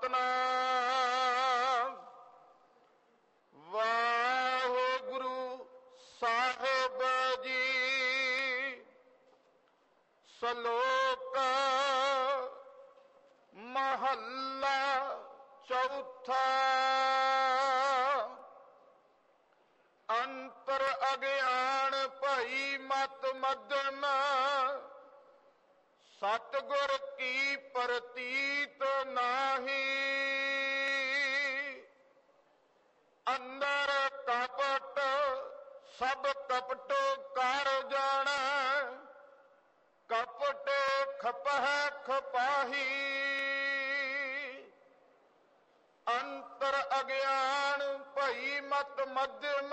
ਸਤਨਾਮ। ਵਾਹਿਗੁਰੂ ਸਾਹਿਬ ਜੀ। ਸ਼ਲੋਕ ਮਹੱਲਾ ਚੌਥਾ। ਅੰਤਰ ਅਗਿਆਨ ਭਈ ਮਤ ਮੱਧਮ, ਸਤਿਗੁਰ ਕੀ ਪ੍ਰਤੀਤ ਨਾਹੀ। ਅੰਦਰ ਕਪਟ ਸਭ ਕਪਟੋ ਕਰ ਜਾਣਾ, ਕਪਟ ਖਪਹਿ ਖਪਾਹੀ। ਅੰਤਰ ਅਗਿਆਨ ਭਈ ਮਤ ਮੱਧਮ,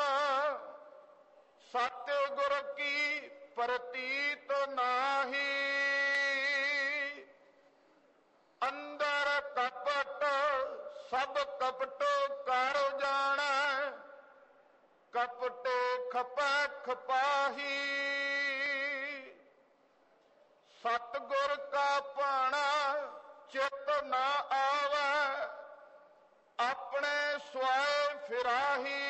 ਸਤਿਗੁਰ ਕੀ ਪ੍ਰਤੀਤ ਨਾਹੀ। ਅੰਦਰ ਕਪਟ ਸਭ ਕਪਟੋ ਕਰ ਜਾਣਾ, ਕਪਟ ਖਪੈ ਖਪਾਹੀ। ਸਤਿਗੁਰ ਕਾ ਭਾਣਾ ਚਿਤ ਨਾ ਆਵੈ, ਆਪਣੇ ਸਵੈ ਫਿਰਾਹੀ।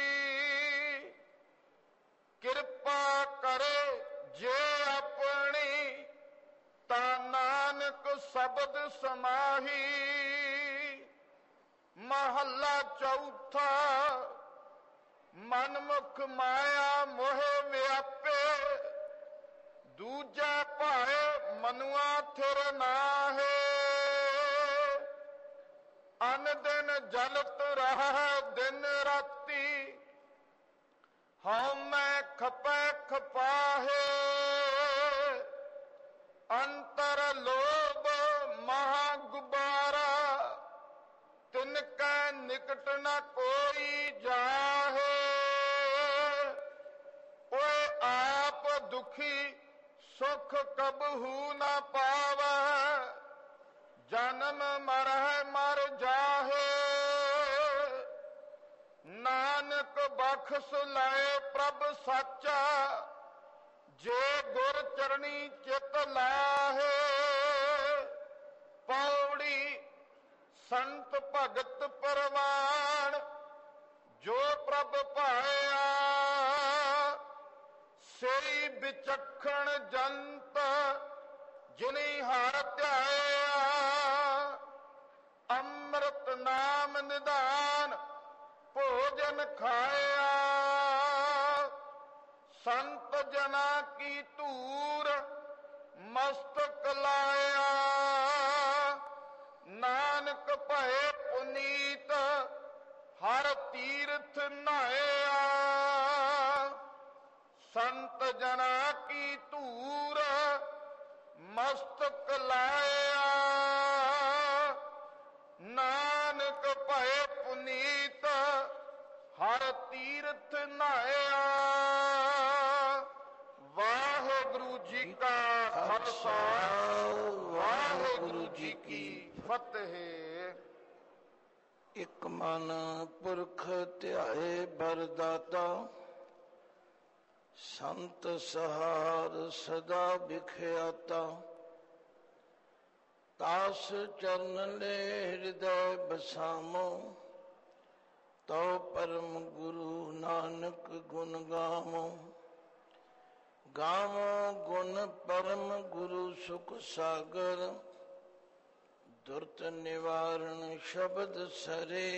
ਕਿਰਪਾ ਕਰੇ ਜੇ ਆਪਣੀ, ਤਾਂ ਨਾਨਕ ਸ਼ਬਦ ਸਮਾਹੀ। ਮਹੱਲਾ ਚੌਥਾ। ਮਨਮੁਖ ਮਾਇਆ ਮੋਹ ਵਿਆਪੇ, ਦੂਜਾ ਭਾਏ ਮਨੁਆ ਥਿਰ ਨਾਹੇ। ਅਨ ਦਿਨ ਜਲਤ ਰਹਿ ਦਿਨ ਰਾਤੀ, ਹਉ ਮੈਂ ਖਪੈ ਖਪਾਹੇ। ਅੰਤਰ ਲੋਭ ਮਹਾ ਗੁਬਾਰਾ, ਤਿਨ ਕੈ ਨਿਕਟ ਨ ਕੋਈ ਜਾਹੇ। ਓਏ ਆਪ ਦੁਖੀ ਸੁਖ ਕਬਹੂ ਨ ਪਾਵੈ, ਜਨਮ ਮਰਹਿ ਮਰ ਜਾਹੇ। ਨਾਨਕ ਬਖਸ਼ ਲਏ ਪ੍ਰਭ ਸਾਚਾ, ਜੇ ਗੁਰ ਚਰਣੀ ਚਿਤ ਲਾਹੇ। ਪੌੜੀ। ਸੰਤ ਭਗਤ ਪਰਵਾਨ, ਜੋ ਪ੍ਰਭ ਭਾਇਆ, ਸਈ ਵਿਚਖਣ ਜੰਤ ਜਿਨੀ ਹਰ ਧਿਆਇਆ। ਅੰਮ੍ਰਿਤ ਨਾਮ ਨਿਧਾਨ ਭੋਜਨ ਖਾਇਆ, ਸੰਤ ਜਨਾ ਕੀ ਧੂਰ ਮਸਤਕ ਲਾਇਆ। ਨਾਨਕ ਭਏ ਪੁਨੀਤ ਹਰ ਤੀਰਥ ਨਹਾਇਆ, ਸੰਤ ਜਨਾ ਕੀ ਧੂਰ ਮਸਤਕ ਲਾਇਆ। ਨਾਨਕ ਭਏ ਪੁਨੀਤ ਹਰ ਤੀਰਥ ਨਹਾਇਆ। ਵਾਹਿਗੁਰੂ ਜੀ ਕਾ ਖਾਲਸਾ, ਵਾਹਿਗੁਰੂ ਜੀ ਕੀ ਫਤਿਹ। ਇਕ ਮਨ ਪੁਰਖ ਧਿਆਏ ਬਰਦਾਤਾ, ਸੰਤ ਸਹਾਰ ਸਦਾ ਵਿਖਿਆਤਾ। ਤਾਸ ਚਰਨ ਲੈ ਹਿਰਦੈ ਬਸਾਮੋ, ਤਉ ਪਰਮ ਗੁਰੂ ਨਾਨਕ ਗੁਣ ਗਾਵੋ। ਗਾਵੋ ਗੁਣ ਪਰਮ ਗੁਰੂ ਸੁਖ ਸਾਗਰ, ਦੁਰਤ ਨਿਵਾਰਨ ਸ਼ਬਦ ਸਰੇ।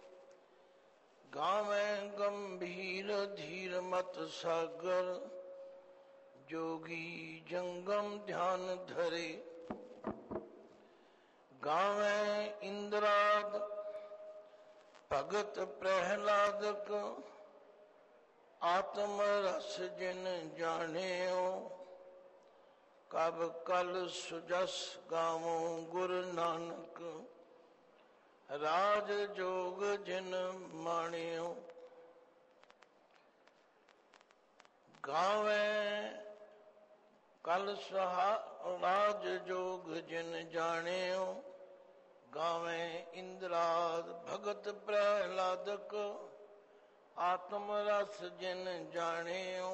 ਗਾਵੇਂ ਗੰਭੀਰ ਧੀਰ ਮਤ ਸਾਗਰ, ਜੋਗੀ ਜੰਗਮ ਧਿਆਨ ਧਰੇ। ਗਾਵੇਂ ਇੰਦਰਾਦ ਭਗਤ ਪ੍ਰਹਿਲਾਦਕ, ਆਤਮ ਰਸ ਜਿਨ ਜਾਣਿਓ। ਕਬ ਕਲ ਸੁਜਸ ਗਾਵੋ ਗੁਰ ਨਾਨਕ, ਰਾਜ ਜੋਗ ਜਿਨ ਮਾਣਿਓ। ਗਾਵੇਂ ਕਲ ਰਾਜ ਜੋਗ ਜਿਨ ਜਾਣਿਓ। ਗਾਵੇਂ ਇੰਦਰਾਦ ਭਗਤ ਪ੍ਰਹਿਲਾਦਕ, ਆਤਮ ਰਸ ਜਿਨ ਜਾਣਿਓ।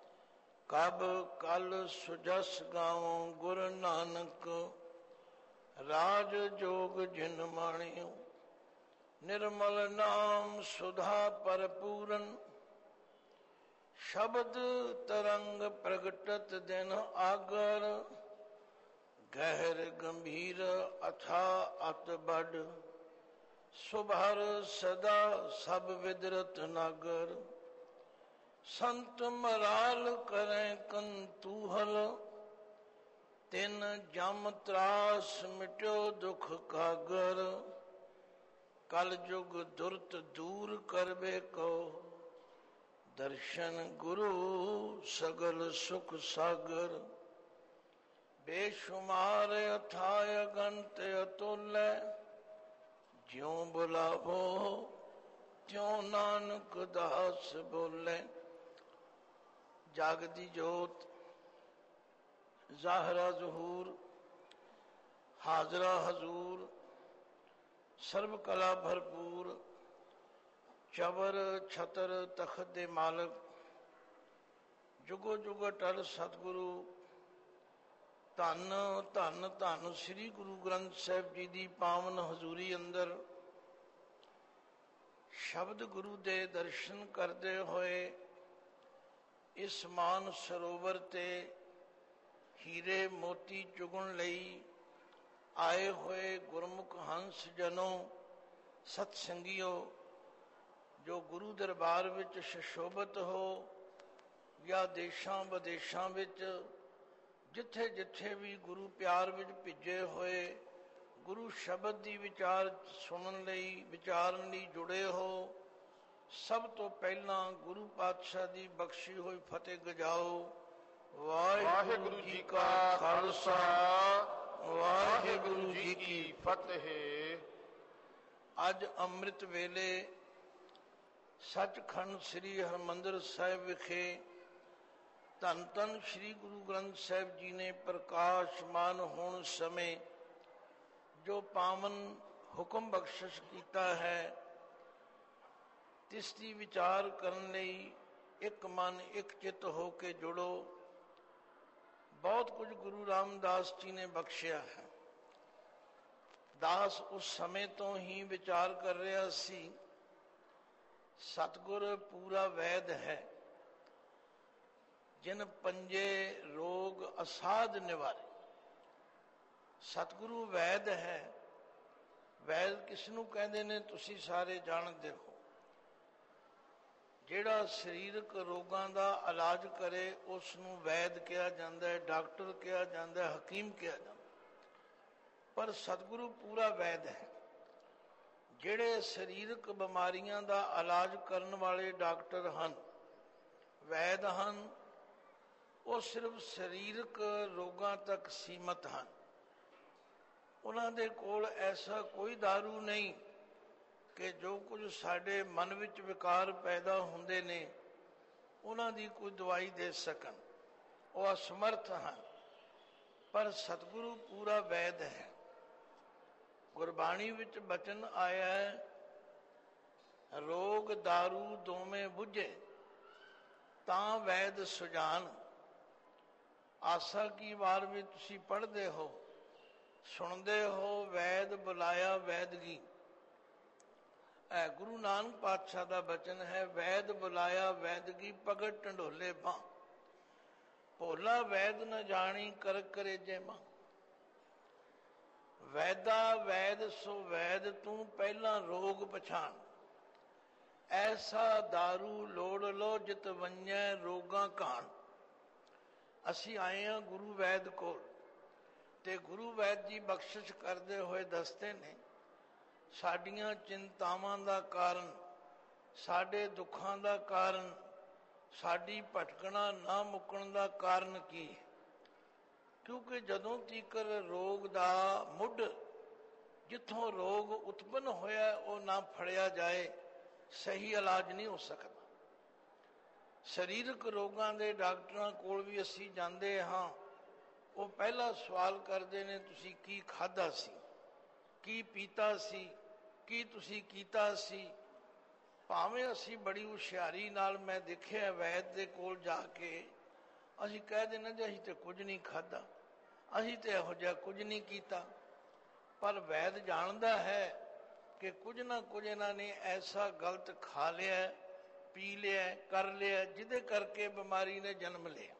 ਕਬ ਕਲ ਸੁਜਸ ਗਾਵੋ ਗੁਰ ਨਾਨਕ, ਰਾਜ ਜੋਗ ਜਿਨ ਮਾਣਿਓ ਨਿਰਮਲ ਨਾਮ ਸੁਧਾ ਭਰਪੂਰਨ ਸ਼ਬਦ ਤਰੰਗ ਪ੍ਰਗਟਤ ਦਿਨ ਆਗਰ ਗਹਿਰ ਗੰਭੀਰ ਅਥਾ ਅਤ ਬੜ ਸੁਭਰ ਸਦਾ ਸਭ ਵਿਦਰਤ ਨਾਗਰ ਸੰਤ ਮਰਾਲ ਕਰੈ ਕੰਤੂਹਲ ਤਿਨ ਜਮ ਤਰਾਸ ਮਿਟਿਓ ਦੁਖ ਕਾਗਰ ਕਲ ਜੁਗ ਦੁਰਤ ਦੂਰ ਕਰਵੇ ਕੋ ਦਰਸ਼ਨ ਗੁਰੂ ਸਗਲ ਸੁਖ ਸਾਗਰ ਬੇਸ਼ੁਮਾਰ ਅਥਾਇ ਅਗੰਤ ਅਤੁਲੈ ਜਿਉ ਬੁਲਾਵੋ ਤਿਉ ਨਾਨਕ ਦਾਸ ਬੋਲੇ। ਜਾਗਦੀ ਜੋਤ ਜ਼ਾਹਰਾ ਜ਼ਹੂਰ ਹਾਜ਼ਰਾ ਹਜ਼ੂਰ ਸਰਬ ਕਲਾ ਭਰਪੂਰ ਚਬਰ ਛਤਰ ਤਖਤ ਦੇ ਮਾਲਕ ਜੁਗੋ ਜੁਗ ਅਟਲ ਸਤਿਗੁਰੂ ਧੰਨ ਧੰਨ ਧੰਨ ਸ੍ਰੀ ਗੁਰੂ ਗ੍ਰੰਥ ਸਾਹਿਬ ਜੀ ਦੀ ਪਾਵਨ ਹਜ਼ੂਰੀ ਅੰਦਰ ਸ਼ਬਦ ਗੁਰੂ ਦੇ ਦਰਸ਼ਨ ਕਰਦੇ ਹੋਏ ਇਸ ਮਾਨ ਸਰੋਵਰ ਤੇ ਹੀਰੇ ਮੋਤੀ ਚੁਗਣ ਲਈ ਆਏ ਹੋਏ ਗੁਰਮੁਖ ਹੰਸ ਜਨੋ ਸਤ ਸੰਗੀਓ ਜੋ ਗੁਰੂ ਦਰਬਾਰ ਵਿੱਚ ਸ਼ਸ਼ੋਭਤ ਹੋ ਜਾਂ ਦੇਸ਼ਾਂ ਵਿਦੇਸ਼ਾਂ ਵਿੱਚ ਜਿੱਥੇ ਜਿੱਥੇ ਵੀ ਗੁਰੂ ਪਿਆਰ ਵਿੱਚ ਭਿੱਜੇ ਹੋਏ ਗੁਰੂ ਸ਼ਬਦ ਦੀ ਵਿਚਾਰ ਸੁਣਨ ਲਈ ਵਿਚਾਰਨ ਲਈ ਜੁੜੇ ਹੋ ਸਭ ਤੋਂ ਪਹਿਲਾਂ ਗੁਰੂ ਪਾਤਸ਼ਾਹ ਦੀ ਬਖਸ਼ੀ ਹੋਈ ਫਤਿਹ ਗਜਾਓ। ਵਾਹਿਗੁਰੂ ਜੀ ਕਾ ਖਾਲਸਾ ਵਾਹਿਗੁਰੂ ਜੀ ਕੀ ਫਤਿਹ। ਅੱਜ ਅੰਮ੍ਰਿਤ ਵੇਲੇ ਸੱਚਖੰਡ ਸ੍ਰੀ ਹਰਿਮੰਦਰ ਸਾਹਿਬ ਵਿਖੇ ਧੰਨ ਧੰਨ ਸ੍ਰੀ ਗੁਰੂ ਗ੍ਰੰਥ ਸਾਹਿਬ ਜੀ ਨੇ ਪ੍ਰਕਾਸ਼ਮਾਨ ਹੋਣ ਸਮੇਂ ਜੋ ਪਾਵਨ ਹੁਕਮ ਬਖਸ਼ਿਸ਼ ਕੀਤਾ ਹੈ ਤਿਸ ਦੀ ਵਿਚਾਰ ਕਰਨ ਲਈ ਇੱਕ ਮਨ ਇੱਕ ਚਿੱਤ ਹੋ ਕੇ ਜੁੜੋ। ਬਹੁਤ ਕੁਝ ਗੁਰੂ ਰਾਮਦਾਸ ਜੀ ਨੇ ਬਖਸ਼ਿਆ ਹੈ। ਦਾਸ ਉਸ ਸਮੇਂ ਤੋਂ ਹੀ ਵਿਚਾਰ ਕਰ ਰਿਹਾ ਸੀ ਸਤਿਗੁਰ ਪੂਰਾ ਵੈਦ ਹੈ ਜਿਨ ਪੰਜੇ ਰੋਗ ਅਸਾਧ ਨਿਵਾਰੇ। ਸਤਿਗੁਰੂ ਵੈਦ ਹੈ। ਵੈਦ ਕਿਸ ਨੂੰ ਕਹਿੰਦੇ ਨੇ ਤੁਸੀਂ ਸਾਰੇ ਜਾਣਦੇ ਹੋ। ਜਿਹੜਾ ਸਰੀਰਕ ਰੋਗਾਂ ਦਾ ਇਲਾਜ ਕਰੇ ਉਸ ਨੂੰ ਵੈਦ ਕਿਹਾ ਜਾਂਦਾ ਹੈ, ਡਾਕਟਰ ਕਿਹਾ ਜਾਂਦਾ ਹੈ, ਹਕੀਮ ਕਿਹਾ ਜਾਂਦਾ। ਪਰ ਸਤਿਗੁਰੂ ਪੂਰਾ ਵੈਦ ਹੈ। ਜਿਹੜੇ ਸਰੀਰਕ ਬਿਮਾਰੀਆਂ ਦਾ ਇਲਾਜ ਕਰਨ ਵਾਲੇ ਡਾਕਟਰ ਹਨ ਵੈਦ ਹਨ ਉਹ ਸਿਰਫ ਸਰੀਰਕ ਰੋਗਾਂ ਤੱਕ ਸੀਮਤ ਹਨ। ਉਹਨਾਂ ਦੇ ਕੋਲ ਐਸਾ ਕੋਈ ਦਾਰੂ ਨਹੀਂ ਕਿ ਜੋ ਕੁਝ ਸਾਡੇ ਮਨ ਵਿੱਚ ਵਿਕਾਰ ਪੈਦਾ ਹੁੰਦੇ ਨੇ ਉਹਨਾਂ ਦੀ ਕੋਈ ਦਵਾਈ ਦੇ ਸਕਣ। ਉਹ ਅਸਮਰਥ ਹਨ। ਪਰ ਸਤਿਗੁਰੂ ਪੂਰਾ ਵੈਦ ਹੈ। ਗੁਰਬਾਣੀ ਵਿੱਚ ਬਚਨ ਆਇਆ ਹੈ ਰੋਗ ਦਾਰੂ ਦੋਵੇਂ ਬੁਝੇ ਤਾਂ ਵੈਦ ਸੁਜਾਨ। ਆਸਾ ਕੀ ਵਾਰ ਵੀ ਤੁਸੀਂ ਪੜ੍ਹਦੇ ਹੋ ਸੁਣਦੇ ਹੋ ਵੈਦ ਬੁਲਾਇਆ ਵੈਦਗੀ। ਇਹ ਗੁਰੂ ਨਾਨਕ ਪਾਤਸ਼ਾਹ ਦਾ ਬਚਨ ਹੈ ਵੈਦ ਬੁਲਾਇਆ ਵੈਦਗੀ ਭਗਤ ਢੰਡੋਲੇ ਬਾਂ ਭੋਲਾ ਵੈਦ ਨ ਜਾਣੀ ਕਰ ਕਰੇ ਜੇ ਮਾਂ। ਵੈਦਾ ਵੈਦ ਸੋ ਵੈਦ ਤੂੰ ਪਹਿਲਾਂ ਰੋਗ ਪਛਾਣ ਐਸਾ ਦਾਰੂ ਲੋੜ ਲੋ ਜਿਤ ਵੰਜੈ ਰੋਗਾਂ ਘਾਣ। ਅਸੀਂ ਆਏ ਹਾਂ ਗੁਰੂ ਵੈਦ ਕੋਲ ਤੇ ਗੁਰੂ ਵੈਦ ਜੀ ਬਖਸ਼ਿਸ਼ ਕਰਦੇ ਹੋਏ ਦੱਸਦੇ ਨੇ ਸਾਡੀਆਂ ਚਿੰਤਾਵਾਂ ਦਾ ਕਾਰਨ ਸਾਡੇ ਦੁੱਖਾਂ ਦਾ ਕਾਰਨ ਸਾਡੀ ਭਟਕਣਾ ਨਾ ਮੁੱਕਣ ਦਾ ਕਾਰਨ ਕੀ ਹੈ। ਕਿਉਂਕਿ ਜਦੋਂ ਤੀਕਰ ਰੋਗ ਦਾ ਮੁੱਢ ਜਿੱਥੋਂ ਰੋਗ ਉਤਪੰਨ ਹੋਇਆ ਉਹ ਨਾ ਫੜਿਆ ਜਾਏ ਸਹੀ ਇਲਾਜ ਨਹੀਂ ਹੋ ਸਕਦਾ। ਸਰੀਰਕ ਰੋਗਾਂ ਦੇ ਡਾਕਟਰਾਂ ਕੋਲ ਵੀ ਅਸੀਂ ਜਾਂਦੇ ਹਾਂ ਉਹ ਪਹਿਲਾ ਸਵਾਲ ਕਰਦੇ ਨੇ ਤੁਸੀਂ ਕੀ ਖਾਧਾ ਸੀ ਕੀ ਪੀਤਾ ਸੀ ਕੀ ਤੁਸੀਂ ਕੀਤਾ ਸੀ। ਭਾਵੇਂ ਅਸੀਂ ਬੜੀ ਹੁਸ਼ਿਆਰੀ ਨਾਲ ਮੈਂ ਦੇਖਿਆ ਵੈਦ ਦੇ ਕੋਲ ਜਾ ਕੇ ਅਸੀਂ ਕਹਿ ਦਿੰਦੇ ਜੀ ਅਸੀਂ ਤੇ ਕੁਝ ਨਹੀਂ ਖਾਧਾ ਅਸੀਂ ਤੇ ਇਹੋ ਜਿਹਾ ਕੁਝ ਨਹੀਂ ਕੀਤਾ। ਪਰ ਵੈਦ ਜਾਣਦਾ ਹੈ ਕਿ ਕੁਝ ਨਾ ਕੁਝ ਇਹਨਾਂ ਨੇ ਐਸਾ ਗਲਤ ਖਾ ਲਿਆ, ਪੀ ਲਿਆ, ਕਰ ਲਿਆ, ਜਿਹਦੇ ਕਰਕੇ ਬਿਮਾਰੀ ਨੇ ਜਨਮ ਲਿਆ।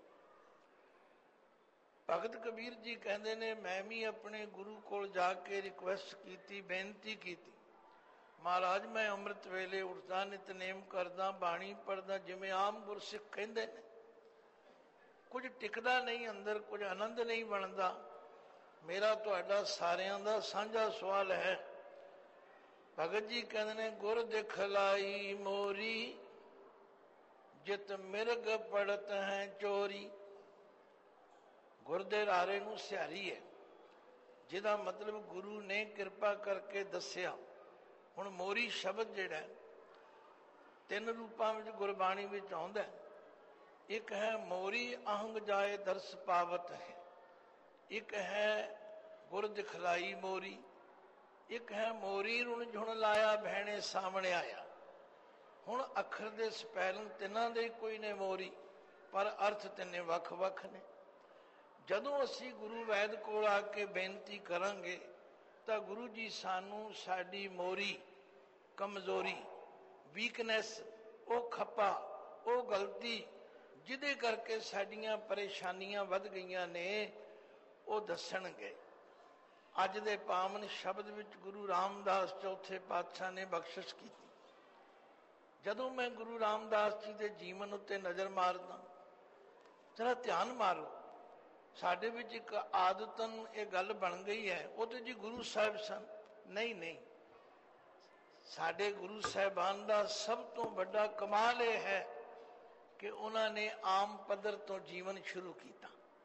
ਭਗਤ ਕਬੀਰ ਜੀ ਕਹਿੰਦੇ ਨੇ, ਮੈਂ ਵੀ ਆਪਣੇ ਗੁਰੂ ਕੋਲ ਜਾ ਕੇ ਰਿਕੁਐਸਟ ਕੀਤੀ, ਬੇਨਤੀ ਕੀਤੀ, ਮਹਾਰਾਜ ਮੈਂ ਅੰਮ੍ਰਿਤ ਵੇਲੇ ਉੱਠਦਾ, ਨਿਤਨੇਮ ਕਰਦਾ, ਬਾਣੀ ਪੜ੍ਹਦਾ, ਜਿਵੇਂ ਆਮ ਗੁਰਸਿੱਖ ਕਹਿੰਦੇ ਨੇ, ਕੁਝ ਟਿਕਦਾ ਨਹੀਂ ਅੰਦਰ, ਕੁਝ ਆਨੰਦ ਨਹੀਂ ਬਣਦਾ। ਮੇਰਾ ਤੁਹਾਡਾ ਸਾਰਿਆਂ ਦਾ ਸਾਂਝਾ ਸਵਾਲ ਹੈ। ਭਗਤ ਜੀ ਕਹਿੰਦੇ ਨੇ, ਗੁਰ ਦਿਖਲਾਈ ਮੋਰੀ, ਜਿਤ ਮਿਰਗ ਪੜਤ ਹੈ ਚੋਰੀ। ਗੁਰ ਦੇ ਰਾਰੇ ਨੂੰ ਸਿਹਾਰੀ ਹੈ, ਜਿਹਦਾ ਮਤਲਬ ਗੁਰੂ ਨੇ ਕਿਰਪਾ ਕਰਕੇ ਦੱਸਿਆ। ਹੁਣ ਮੋਰੀ ਸ਼ਬਦ ਜਿਹੜਾ ਤਿੰਨ ਰੂਪਾਂ ਵਿੱਚ ਗੁਰਬਾਣੀ ਵਿੱਚ ਆਉਂਦਾ। ਇੱਕ ਹੈ ਮੋਰੀ ਅਹੰਗ ਜਾਏ ਦਰਸ ਪਾਵਤ ਹੈ, ਇੱਕ ਹੈ ਗੁਰ ਦਿਖਲਾਈ ਮੋਰੀ, ਇੱਕ ਹੈ ਮੋਰੀ ਰੁਣ ਝੁਣ ਲਾਇਆ ਭੈਣੇ ਸਾਹਮਣੇ ਆਇਆ। ਹੁਣ ਅੱਖਰ ਦੇ ਸਪੈਲਿੰਗ ਤਿੰਨਾਂ ਦੇ ਕੋਈ ਨੇ ਮੋਰੀ, ਪਰ ਅਰਥ ਤਿੰਨੇ ਵੱਖ ਵੱਖ ਨੇ। ਜਦੋਂ ਅਸੀਂ ਗੁਰੂ ਵੈਦ ਕੋਲ ਆ ਕੇ ਬੇਨਤੀ ਕਰਾਂਗੇ ਤਾਂ ਗੁਰੂ ਜੀ ਸਾਨੂੰ ਸਾਡੀ ਮੋਰੀ, ਕਮਜ਼ੋਰੀ, ਵੀਕਨੈਸ, ਉਹ ਖੱਪਾ, ਉਹ ਗਲਤੀ ਜਿਹਦੇ ਕਰਕੇ ਸਾਡੀਆਂ ਪਰੇਸ਼ਾਨੀਆਂ ਵੱਧ ਗਈਆਂ ਨੇ, ਉਹ ਦੱਸਣਗੇ। ਅੱਜ ਦੇ ਪਾਵਨ ਸ਼ਬਦ ਵਿੱਚ ਗੁਰੂ ਰਾਮਦਾਸ ਚੌਥੇ ਪਾਤਸ਼ਾਹ ਨੇ ਬਖਸ਼ਿਸ਼ ਕੀਤੀ। ਜਦੋਂ ਮੈਂ ਗੁਰੂ ਰਾਮਦਾਸ ਜੀ ਦੇ ਜੀਵਨ ਉੱਤੇ ਨਜ਼ਰ ਮਾਰਦਾ, ਜਰਾ ਧਿਆਨ ਮਾਰੋ, ਸਾਡੇ ਵਿੱਚ ਇੱਕ ਆਦਤਨ ਇਹ ਗੱਲ ਬਣ ਗਈ ਹੈ, ਉਹ ਤੇ ਜੀ ਗੁਰੂ ਸਾਹਿਬ ਸਨ। ਨਹੀਂ, ਸਾਡੇ ਗੁਰੂ ਸਾਹਿਬਾਨ ਦਾ ਸਭ ਤੋਂ ਵੱਡਾ ਕਮਾਲ ਇਹ ਹੈ ਕਿ ਉਹਨਾਂ ਨੇ ਆਮ ਪੱਧਰ ਤੋਂ ਜੀਵਨ ਸ਼ੁਰੂ ਕੀਤਾ।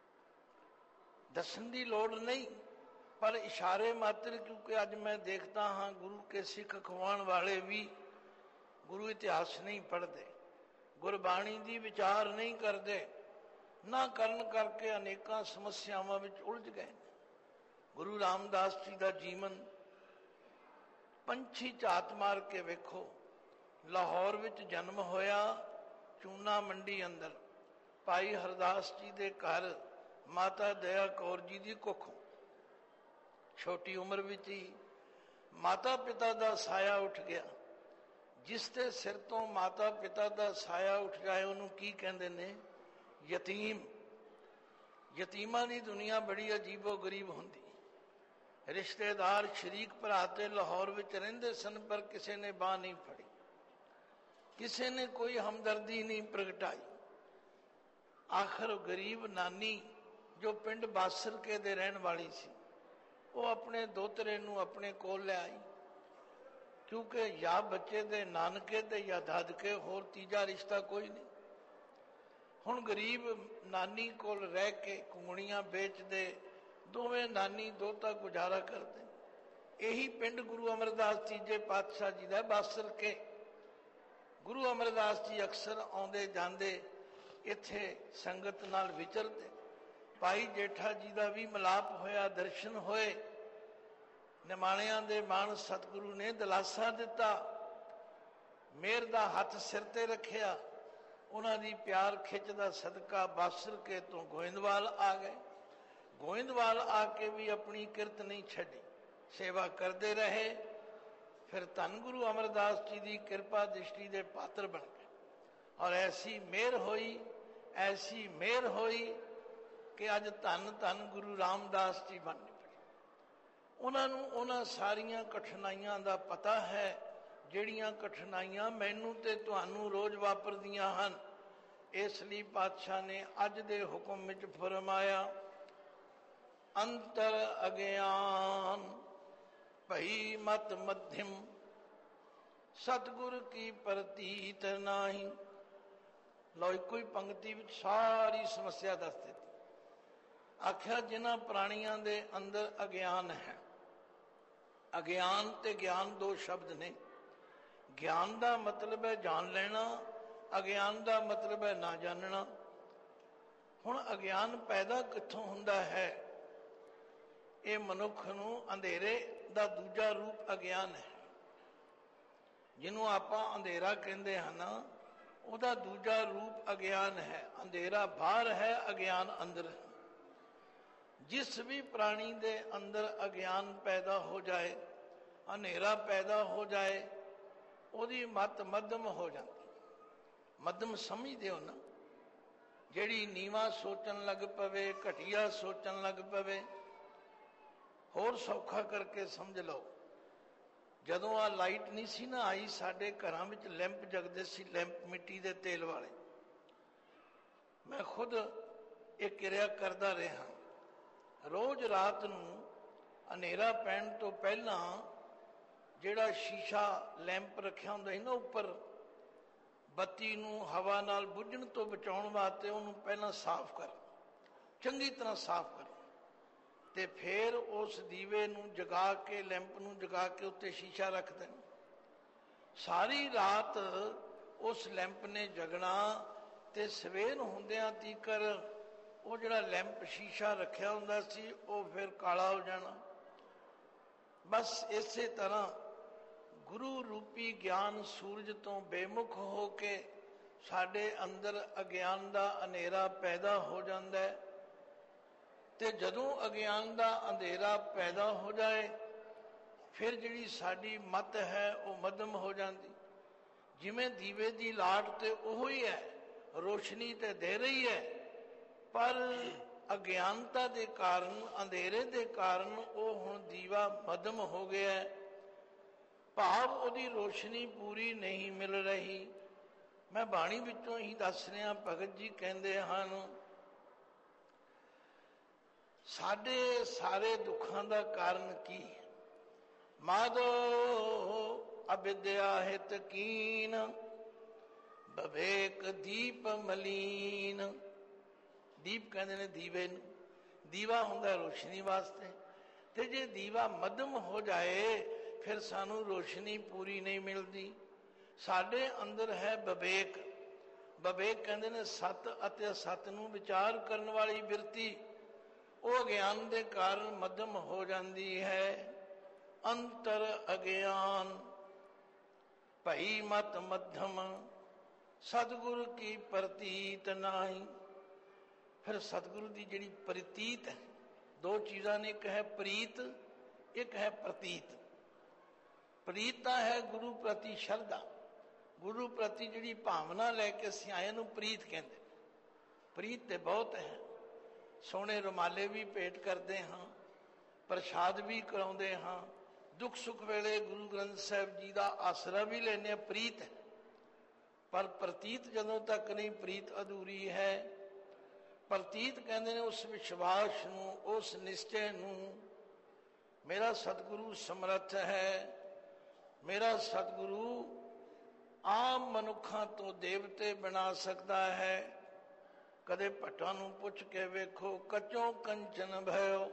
ਦੱਸਣ ਦੀ ਲੋੜ ਨਹੀਂ, ਪਰ ਇਸ਼ਾਰੇ ਮਾਤਰ, ਕਿਉਂਕਿ ਅੱਜ ਮੈਂ ਦੇਖਦਾ ਹਾਂ ਗੁਰੂ ਕੇ ਸਿੱਖ ਅਖਵਾਉਣ ਵਾਲੇ ਵੀ ਗੁਰੂ ਇਤਿਹਾਸ ਨਹੀਂ ਪੜ੍ਹਦੇ, ਗੁਰਬਾਣੀ ਦੀ ਵਿਚਾਰ ਨਹੀਂ ਕਰਦੇ, ਨਾ ਕਰਨ ਕਰਕੇ ਅਨੇਕਾਂ ਸਮੱਸਿਆਵਾਂ ਵਿੱਚ ਉਲਝ ਗਏ। ਗੁਰੂ ਰਾਮਦਾਸ ਜੀ ਦਾ ਜੀਵਨ ਪੰਛੀ ਝਾਤ ਮਾਰ ਕੇ ਵੇਖੋ। ਲਾਹੌਰ ਵਿੱਚ ਜਨਮ ਹੋਇਆ, ਚੂਨਾ ਮੰਡੀ ਅੰਦਰ, ਭਾਈ ਹਰਦਾਸ ਜੀ ਦੇ ਘਰ ਮਾਤਾ ਦਇਆ ਕੌਰ ਜੀ ਦੀ ਕੁੱਖੋਂ। ਛੋਟੀ ਉਮਰ ਵਿੱਚ ਹੀ ਮਾਤਾ ਪਿਤਾ ਦਾ ਸਾਇਆ ਉੱਠ ਗਿਆ। ਜਿਸ ਦੇ ਸਿਰ ਤੋਂ ਮਾਤਾ ਪਿਤਾ ਦਾ ਸਾਇਆ ਉੱਠ ਜਾਏ ਉਹਨੂੰ ਕੀ ਕਹਿੰਦੇ ਨੇ? ਯਤੀਮ। ਯਤੀਮਾਂ ਦੀ ਦੁਨੀਆ ਬੜੀ ਅਜੀਬੋ ਗਰੀਬ ਹੁੰਦੀ। ਰਿਸ਼ਤੇਦਾਰ ਸ਼ਰੀਕ ਭਰਾ ਤੇ ਲਾਹੌਰ ਵਿੱਚ ਰਹਿੰਦੇ ਸਨ, ਪਰ ਕਿਸੇ ਨੇ ਬਾਂਹ ਨਹੀਂ ਫੜੀ, ਕਿਸੇ ਨੇ ਕੋਈ ਹਮਦਰਦੀ ਨਹੀਂ ਪ੍ਰਗਟਾਈ। ਆਖਰ ਗਰੀਬ ਨਾਨੀ ਜੋ ਪਿੰਡ ਬਾਸਰਕੇ ਦੇ ਰਹਿਣ ਵਾਲੀ ਸੀ, ਉਹ ਆਪਣੇ ਦੋਤਰੇ ਨੂੰ ਆਪਣੇ ਕੋਲ ਲੈ ਆਈ, ਕਿਉਂਕਿ ਜਾਂ ਬੱਚੇ ਦੇ ਨਾਨਕੇ ਤੇ ਜਾਂ ਦਾਦਕੇ, ਹੋਰ ਤੀਜਾ ਰਿਸ਼ਤਾ ਕੋਈ ਨਹੀਂ। ਹੁਣ ਗਰੀਬ ਨਾਨੀ ਕੋਲ ਰਹਿ ਕੇ ਘੁੰਗਣੀਆਂ ਵੇਚਦੇ ਦੋਵੇਂ ਨਾਨੀ ਦੋਤਾ ਗੁਜ਼ਾਰਾ ਕਰਦੇ। ਇਹੀ ਪਿੰਡ ਗੁਰੂ ਅਮਰਦਾਸ ਤੀਜੇ ਪਾਤਸ਼ਾਹ ਜੀ ਦਾ ਬਾਸਰਕੇ। ਗੁਰੂ ਅਮਰਦਾਸ ਜੀ ਅਕਸਰ ਆਉਂਦੇ ਜਾਂਦੇ, ਇੱਥੇ ਸੰਗਤ ਨਾਲ ਵਿਚਰਦੇ। ਭਾਈ ਜੇਠਾ ਜੀ ਦਾ ਵੀ ਮਿਲਾਪ ਹੋਇਆ, ਦਰਸ਼ਨ ਹੋਏ। ਨਿਮਾਣਿਆਂ ਦੇ ਮਾਣ ਸਤਿਗੁਰੂ ਨੇ ਦਿਲਾਸਾ ਦਿੱਤਾ, ਮਿਹਰ ਦਾ ਹੱਥ ਸਿਰ ਤੇ ਰੱਖਿਆ। ਉਹਨਾਂ ਦੀ ਪਿਆਰ ਖਿੱਚ ਦਾ ਸਦਕਾ ਬਾਸਰਕੇ ਤੋਂ ਗੋਇੰਦਵਾਲ ਆ ਗਏ। ਗੋਇੰਦਵਾਲ ਆ ਕੇ ਵੀ ਆਪਣੀ ਕਿਰਤ ਨਹੀਂ ਛੱਡੀ, ਸੇਵਾ ਕਰਦੇ ਰਹੇ। ਫਿਰ ਧੰਨ ਗੁਰੂ ਅਮਰਦਾਸ ਜੀ ਦੀ ਕਿਰਪਾ ਦ੍ਰਿਸ਼ਟੀ ਦੇ ਪਾਤਰ ਬਣ ਗਏ। ਔਰ ਐਸੀ ਮਿਹਰ ਹੋਈ ਕਿ ਅੱਜ ਧੰਨ ਧੰਨ ਗੁਰੂ ਰਾਮਦਾਸ ਜੀ ਬਣ ਪਏ। ਉਹਨਾਂ ਨੂੰ ਉਹਨਾਂ ਸਾਰੀਆਂ ਕਠਿਨਾਈਆਂ ਦਾ ਪਤਾ ਹੈ, ਜਿਹੜੀਆਂ ਕਠਿਨਾਈਆਂ ਮੈਨੂੰ ਤੇ ਤੁਹਾਨੂੰ ਰੋਜ਼ ਵਾਪਰਦੀਆਂ ਹਨ। ਇਸ ਲਈ ਪਾਤਸ਼ਾਹ ਨੇ ਅੱਜ ਦੇ ਹੁਕਮ ਵਿੱਚ ਫਰਮਾਇਆ, ਅੰਤਰ ਅਗਿਆਨ ਭਈ ਮਤ ਮਧਿਮ, ਸਤਿਗੁਰ ਕੀ ਪ੍ਰਤੀਤ ਨਾਹੀ। ਲਓ, ਇੱਕੋ ਹੀ ਪੰਕਤੀ ਵਿੱਚ ਸਾਰੀ ਸਮੱਸਿਆ ਦੱਸ ਦਿੱਤੀ। ਆਖਿਆ ਜਿਨ੍ਹਾਂ ਪ੍ਰਾਣੀਆਂ ਦੇ ਅੰਦਰ ਅਗਿਆਨ ਹੈ। ਅਗਿਆਨ ਤੇ ਗਿਆਨ ਦੋ ਸ਼ਬਦ ਨੇ। ਗਿਆਨ ਦਾ ਮਤਲਬ ਹੈ ਜਾਣ ਲੈਣਾ, ਅਗਿਆਨ ਦਾ ਮਤਲਬ ਹੈ ਨਾ ਜਾਣਨਾ। ਹੁਣ ਅਗਿਆਨ ਪੈਦਾ ਕਿੱਥੋਂ ਹੁੰਦਾ ਹੈ? ਇਹ ਮਨੁੱਖ ਨੂੰ ਅੰਧੇਰੇ ਦਾ ਦੂਜਾ ਰੂਪ ਅਗਿਆਨ ਹੈ। ਜਿਹਨੂੰ ਆਪਾਂ ਅੰਧੇਰਾ ਕਹਿੰਦੇ ਹਨ, ਉਹਦਾ ਦੂਜਾ ਰੂਪ ਅਗਿਆਨ ਹੈ। ਅੰਧੇਰਾ ਬਾਹਰ ਹੈ, ਅਗਿਆਨ ਅੰਦਰ ਹੈ। ਜਿਸ ਵੀ ਪ੍ਰਾਣੀ ਦੇ ਅੰਦਰ ਅਗਿਆਨ ਪੈਦਾ ਹੋ ਜਾਏ, ਹਨੇਰਾ ਪੈਦਾ ਹੋ ਜਾਏ, ਉਹਦੀ ਮੱਤ ਮੱਧਮ ਹੋ ਜਾਂਦੀ। ਮੱਧਮ ਸਮਝਦੇ ਹੋ ਨਾ, ਜਿਹੜੀ ਨੀਵਾਂ ਸੋਚਣ ਲੱਗ ਪਵੇ, ਘਟੀਆ ਸੋਚਣ ਲੱਗ ਪਵੇ। ਹੋਰ ਸੌਖਾ ਕਰਕੇ ਸਮਝ ਲਓ, ਜਦੋਂ ਆ ਲਾਈਟ ਨਹੀਂ ਸੀ ਨਾ ਆਈ, ਸਾਡੇ ਘਰਾਂ ਵਿੱਚ ਲੈਂਪ ਜਗਦੇ ਸੀ, ਲੈਂਪ ਮਿੱਟੀ ਦੇ ਤੇਲ ਵਾਲੇ। ਮੈਂ ਖੁਦ ਇਹ ਕਿਰਿਆ ਕਰਦਾ ਰਿਹਾ। ਰੋਜ਼ ਰਾਤ ਨੂੰ ਹਨੇਰਾ ਪੈਣ ਤੋਂ ਪਹਿਲਾਂ ਜਿਹੜਾ ਸ਼ੀਸ਼ਾ ਲੈਂਪ ਰੱਖਿਆ ਹੁੰਦਾ ਸੀ ਨਾ ਉੱਪਰ, ਬੱਤੀ ਨੂੰ ਹਵਾ ਨਾਲ ਬੁੱਝਣ ਤੋਂ ਬਚਾਉਣ ਵਾਸਤੇ ਉਹਨੂੰ ਪਹਿਲਾਂ ਸਾਫ਼ ਕਰ, ਚੰਗੀ ਤਰ੍ਹਾਂ ਸਾਫ਼ ਕਰ, ਤੇ ਫਿਰ ਉਸ ਦੀਵੇ ਨੂੰ ਜਗਾ ਕੇ, ਲੈਂਪ ਨੂੰ ਜਗਾ ਕੇ ਉੱਤੇ ਸ਼ੀਸ਼ਾ ਰੱਖ ਦੇਣਾ। ਸਾਰੀ ਰਾਤ ਉਸ ਲੈਂਪ ਨੇ ਜਗਣਾ ਤੇ ਸਵੇਰ ਹੁੰਦਿਆਂ ਤੀਕਰ ਉਹ ਜਿਹੜਾ ਲੈਂਪ ਸ਼ੀਸ਼ਾ ਰੱਖਿਆ ਹੁੰਦਾ ਸੀ ਉਹ ਫਿਰ ਕਾਲਾ ਹੋ ਜਾਣਾ। ਬਸ ਇਸੇ ਤਰ੍ਹਾਂ ਗੁਰੂ ਰੂਪੀ ਗਿਆਨ ਸੂਰਜ ਤੋਂ ਬੇਮੁਖ ਹੋ ਕੇ ਸਾਡੇ ਅੰਦਰ ਅਗਿਆਨ ਦਾ ਹਨੇਰਾ ਪੈਦਾ ਹੋ ਜਾਂਦਾ ਹੈ। ਤੇ ਜਦੋਂ ਅਗਿਆਨ ਦਾ ਅੰਧੇਰਾ ਪੈਦਾ ਹੋ ਜਾਏ, ਫਿਰ ਜਿਹੜੀ ਸਾਡੀ ਮੱਤ ਹੈ ਉਹ ਮੱਧਮ ਹੋ ਜਾਂਦੀ। ਜਿਵੇਂ ਦੀਵੇ ਦੀ ਲਾਟ ਤੇ ਉਹ ਹੀ ਹੈ, ਰੋਸ਼ਨੀ ਤੇ ਦੇ ਰਹੀ ਹੈ, ਪਰ ਅਗਿਆਨਤਾ ਦੇ ਕਾਰਨ, ਅੰਧੇਰੇ ਦੇ ਕਾਰਨ ਉਹ ਹੁਣ ਦੀਵਾ ਮੱਧਮ ਹੋ ਗਿਆ ਹੈ, ਭਾਵ ਉਹਦੀ ਰੋਸ਼ਨੀ ਪੂਰੀ ਨਹੀਂ ਮਿਲ ਰਹੀ। ਮੈਂ ਬਾਣੀ ਵਿੱਚੋਂ ਹੀ ਦੱਸ ਰਿਹਾ। ਭਗਤ ਜੀ ਕਹਿੰਦੇ ਹਨ, ਸਾਡੇ ਸਾਰੇ ਦੁੱਖਾਂ ਦਾ ਕਾਰਨ ਕੀ ਹੈ? ਮਾਧੋ ਅਵਿਦਿਆ ਹਿਤ ਕੀਨ, ਵਿਵੇਕ ਦੀਪ ਮਲੀਨ। ਦੀਪ ਕਹਿੰਦੇ ਨੇ ਦੀਵੇ ਨੂੰ। ਦੀਵਾ ਹੁੰਦਾ ਰੋਸ਼ਨੀ ਵਾਸਤੇ, ਤੇ ਜੇ ਦੀਵਾ ਮੱਧਮ ਹੋ ਜਾਏ ਫਿਰ ਸਾਨੂੰ ਰੋਸ਼ਨੀ ਪੂਰੀ ਨਹੀਂ ਮਿਲਦੀ। ਸਾਡੇ ਅੰਦਰ ਹੈ ਵਿਵੇਕ। ਵਿਵੇਕ ਕਹਿੰਦੇ ਨੇ ਸੱਤ ਅਤੇ ਅਸੱਤ ਨੂੰ ਵਿਚਾਰ ਕਰਨ ਵਾਲੀ ਬਿਰਤੀ, ਉਹ ਗਿਆਨ ਦੇ ਕਾਰਨ ਮੱਧਮ ਹੋ ਜਾਂਦੀ ਹੈ। ਅੰਤਰ ਅਗਿਆਨ ਭਈ ਮਤ ਮੱਧਮ, ਸਤਿਗੁਰ ਕੀ ਪ੍ਰਤੀਤ ਨਾਹੀ। ਫਿਰ ਸਤਿਗੁਰੂ ਦੀ ਜਿਹੜੀ ਪ੍ਰਤੀਤ ਹੈ, ਦੋ ਚੀਜ਼ਾਂ ਨੇ, ਇੱਕ ਹੈ ਪ੍ਰੀਤ, ਇੱਕ ਹੈ ਪ੍ਰਤੀਤ। ਪ੍ਰੀਤ ਤਾਂ ਹੈ ਗੁਰੂ ਪ੍ਰਤੀ ਸ਼ਰਧਾ, ਗੁਰੂ ਪ੍ਰਤੀ ਜਿਹੜੀ ਭਾਵਨਾ ਲੈ ਕੇ ਅਸੀਂ ਆਏ ਨੂੰ ਪ੍ਰੀਤ ਕਹਿੰਦੇ। ਪ੍ਰੀਤ ਤੇ ਬਹੁਤ ਹੈ। ਸੋਹਣੇ ਰੁਮਾਲੇ ਵੀ ਭੇਟ ਕਰਦੇ ਹਾਂ, ਪ੍ਰਸ਼ਾਦ ਵੀ ਕਰਾਉਂਦੇ ਹਾਂ, ਦੁੱਖ ਸੁੱਖ ਵੇਲੇ ਗੁਰੂ ਗ੍ਰੰਥ ਸਾਹਿਬ ਜੀ ਦਾ ਆਸਰਾ ਵੀ ਲੈਂਦੇ ਹਾਂ, ਪ੍ਰੀਤ ਹੈ। ਪਰ ਪ੍ਰਤੀਤ ਜਦੋਂ ਤੱਕ ਨਹੀਂ, ਪ੍ਰੀਤ ਅਧੂਰੀ ਹੈ। ਪ੍ਰਤੀਤ ਕਹਿੰਦੇ ਨੇ ਉਸ ਵਿਸ਼ਵਾਸ ਨੂੰ, ਉਸ ਨਿਸ਼ਚੈ ਨੂੰ, ਮੇਰਾ ਸਤਿਗੁਰੂ ਸਮਰੱਥ ਹੈ। ਮੇਰਾ ਸਤਿਗੁਰੂ ਆਮ ਮਨੁੱਖਾਂ ਤੋਂ ਦੇਵਤੇ ਬਣਾ ਸਕਦਾ ਹੈ। ਕਦੇ ਭੱਟਾਂ ਨੂੰ ਪੁੱਛ ਕੇ ਵੇਖੋ, ਕੱਚੋਂ ਕੰਚਨ ਭਇਓ,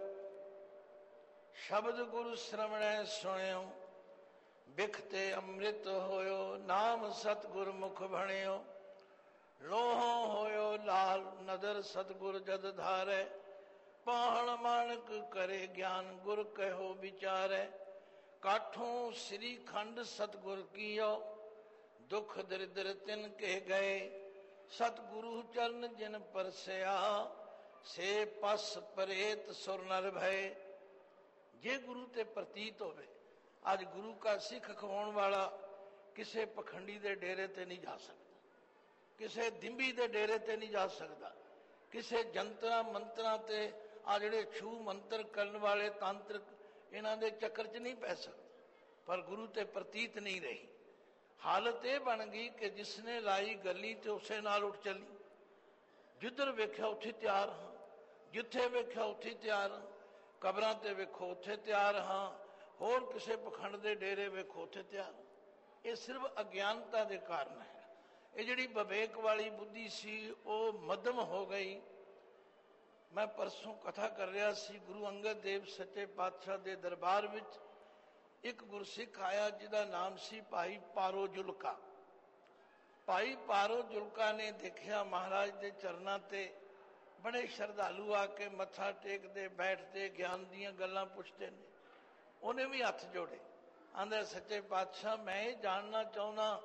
ਸ਼ਬਦ ਗੁਰੂ ਸ਼ਰਵਣੈ ਸੁਣਿਓ, ਬਿਖ ਤੇ ਅੰਮ੍ਰਿਤ ਹੋਇਓ, ਨਾਮ ਸਤਿਗੁਰ ਮੁਖ ਭਣਿਓ, ਲੋਹੋਂ ਹੋਇਓ ਲਾਲ ਨਦਰ ਸਤਿਗੁਰ ਜਦ ਧਾਰੈ, ਪਾਹਣ ਮਾਣਕ ਕਰੇ ਗਿਆਨ ਗੁਰ ਕਹਿਓ ਵਿਚਾਰੈ, ਕਾਠੋਂ ਸ੍ਰੀ ਖੰਡ ਸਤਿਗੁਰ ਕੀਓ, ਦੁਖ ਦਰਿਦਰ ਤਿਨ ਕੇ ਗਏ, ਸਤਿਗੁਰੂ ਚਰਨ ਜਿਨ ਪਰਸਿਆ, ਸੇ ਪਸ ਪਰੇਤ ਸੁਰ ਨਰ ਭਏ। ਜੇ ਗੁਰੂ ਤੇ ਪ੍ਰਤੀਤ ਹੋਵੇ, ਅੱਜ ਗੁਰੂ ਕਾ ਸਿੱਖ ਖਵਾਉਣ ਵਾਲਾ ਕਿਸੇ ਪਖੰਡੀ ਦੇ ਡੇਰੇ ਤੇ ਨਹੀਂ ਜਾ ਸਕਦਾ, ਕਿਸੇ ਦਿੰਬੀ ਦੇ ਡੇਰੇ ਤੇ ਨਹੀਂ ਜਾ ਸਕਦਾ, ਕਿਸੇ ਜੰਤਰਾਂ ਮੰਤਰਾਂ ਤੇ, ਆ ਜਿਹੜੇ ਛੂ ਮੰਤਰ ਕਰਨ ਵਾਲੇ ਤਾਂਤਰਿਕ, ਇਹਨਾਂ ਦੇ ਚੱਕਰ 'ਚ ਨਹੀਂ ਪੈ ਸਕਦਾ। ਪਰ ਗੁਰੂ ਤੇ ਪ੍ਰਤੀਤ ਨਹੀਂ ਰਹੀ। ਹਾਲਤ ਇਹ ਬਣ ਗਈ ਕਿ ਜਿਸਨੇ ਲਾਈ ਗੱਲੀ ਤੇ ਉਸੇ ਨਾਲ ਉੱਠ ਚੱਲੀ। ਜਿੱਧਰ ਵੇਖਿਆ ਉੱਥੇ ਤਿਆਰ ਹਾਂ, ਜਿੱਥੇ ਵੇਖਿਆ ਉੱਥੇ ਤਿਆਰ ਹਾਂ, ਕਬਰਾਂ ਤੇ ਵੇਖੋ ਉੱਥੇ ਤਿਆਰ ਹਾਂ, ਹੋਰ ਕਿਸੇ ਪਖੰਡ ਦੇ ਡੇਰੇ ਵੇਖੋ ਉੱਥੇ ਤਿਆਰ। ਇਹ ਸਿਰਫ ਅਗਿਆਨਤਾ ਦੇ ਕਾਰਨ ਹੈ। ਇਹ ਜਿਹੜੀ ਵਿਵੇਕ ਵਾਲੀ ਬੁੱਧੀ ਸੀ ਉਹ ਮੱਧਮ ਹੋ ਗਈ। ਮੈਂ ਪਰਸੋਂ ਕਥਾ ਕਰ ਰਿਹਾ ਸੀ, ਗੁਰੂ ਅੰਗਦ ਦੇਵ ਸੱਚੇ ਪਾਤਸ਼ਾਹ ਦੇ ਦਰਬਾਰ ਵਿੱਚ ਇੱਕ ਗੁਰਸਿੱਖ ਆਇਆ ਜਿਹਦਾ ਨਾਮ ਸੀ ਭਾਈ ਪਾਰੋ ਜੁਲਕਾ। ਭਾਈ ਪਾਰੋ ਜੁਲਕਾ ਨੇ ਦੇਖਿਆ ਮਹਾਰਾਜ ਦੇ ਚਰਨਾਂ ਤੇ ਬੜੇ ਸ਼ਰਧਾਲੂ ਆ ਕੇ ਮੱਥਾ ਟੇਕਦੇ, ਬੈਠਦੇ, ਗਿਆਨ ਦੀਆਂ ਗੱਲਾਂ ਪੁੱਛਦੇ ਨੇ। ਉਹਨੇ ਵੀ ਹੱਥ ਜੋੜੇ, ਆਂਦਾ ਸੱਚੇ ਪਾਤਸ਼ਾਹ ਮੈਂ ਇਹ ਜਾਣਨਾ ਚਾਹੁੰਦਾ,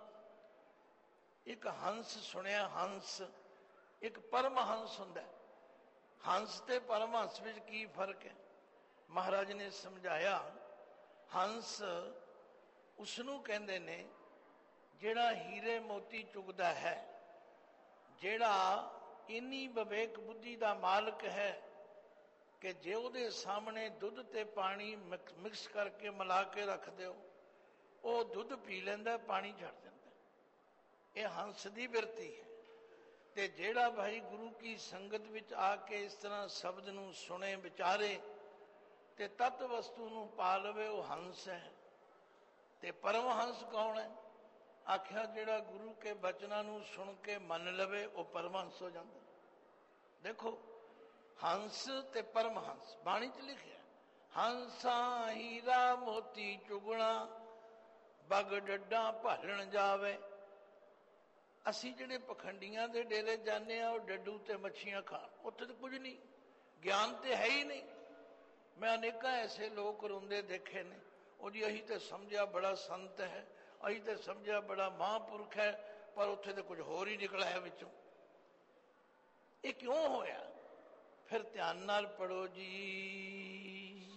ਇੱਕ ਹੰਸ ਸੁਣਿਆ, ਹੰਸ ਇੱਕ ਪਰਮ ਹੰਸ ਹੁੰਦਾ। ਹੰਸ ਤੇ ਪਰਮਹੰਸ ਵਿੱਚ ਕੀ ਫਰਕ ਹੈ? ਮਹਾਰਾਜ ਨੇ ਸਮਝਾਇਆ, ਹੰਸ ਉਸ ਨੂੰ ਕਹਿੰਦੇ ਨੇ ਜਿਹੜਾ ਹੀਰੇ ਮੋਤੀ ਚੁਗਦਾ ਹੈ, ਜਿਹੜਾ ਇੰਨੀ ਵਿਵੇਕ ਬੁੱਧੀ ਦਾ ਮਾਲਕ ਹੈ ਕਿ ਜੇ ਉਹਦੇ ਸਾਹਮਣੇ ਦੁੱਧ ਤੇ ਪਾਣੀ ਮਿਕਸ ਕਰਕੇ ਮਿਲਾ ਕੇ ਰੱਖ ਦਿਓ, ਉਹ ਦੁੱਧ ਪੀ ਲੈਂਦਾ, ਪਾਣੀ ਛੱਡ ਦਿੰਦਾ। ਇਹ ਹੰਸ ਦੀ ਬਿਰਤੀ ਹੈ। ਤੇ ਜਿਹੜਾ ਭਾਈ ਗੁਰੂ ਕੀ ਸੰਗਤ ਵਿੱਚ ਆ ਕੇ ਇਸ ਤਰ੍ਹਾਂ ਸ਼ਬਦ ਨੂੰ ਸੁਣੇ, ਵਿਚਾਰੇ ਤੇ ਤਤ ਵਸਤੂ ਨੂੰ ਪਾ ਲਵੇ, ਉਹ ਹੰਸ ਹੈ। ਤੇ ਪਰਮਹੰਸ ਕੌਣ ਹੈ? ਆਖਿਆ ਜਿਹੜਾ ਗੁਰੂ ਕੇ ਬਚਨਾਂ ਨੂੰ ਸੁਣ ਕੇ ਮੰਨ ਲਵੇ, ਉਹ ਪਰਮਹੰਸ ਹੋ ਜਾਂਦਾ। ਦੇਖੋ, ਹੰਸ ਤੇ ਪਰਮਹੰਸ ਬਾਣੀ 'ਚ ਲਿਖਿਆ, ਹੰਸਾਂ ਹੀਰਾ ਮੋਤੀ ਚੁਗਣਾ, ਬਗ ਡੱਡਾਂ ਭਾਲਣ ਜਾਵੇ। ਅਸੀਂ ਜਿਹੜੇ ਪਖੰਡੀਆਂ ਦੇ ਡੇਰੇ ਜਾਂਦੇ ਆ, ਉਹ ਡੱਡੂ ਤੇ ਮੱਛੀਆਂ ਖਾਣ, ਉੱਥੇ ਤਾਂ ਕੁਝ ਨਹੀਂ, ਗਿਆਨ ਤੇ ਹੈ ਹੀ ਨਹੀਂ। ਮੈਂ ਅਨੇਕਾਂ ਐਸੇ ਲੋਕ ਰੋਂਦੇ ਦੇਖੇ ਨੇ, ਉਹ ਜੀ ਅਸੀਂ ਤੇ ਸਮਝਿਆ ਬੜਾ ਸੰਤ ਹੈ, ਅਸੀਂ ਤੇ ਸਮਝਿਆ ਬੜਾ ਮਹਾਂਪੁਰਖ ਹੈ, ਪਰ ਉੱਥੇ ਤੇ ਕੁਝ ਹੋਰ ਹੀ ਨਿਕਲ ਆਇਆ ਵਿੱਚੋਂ। ਇਹ ਕਿਉਂ ਹੋਇਆ? ਫਿਰ ਧਿਆਨ ਨਾਲ ਪੜੋ ਜੀ।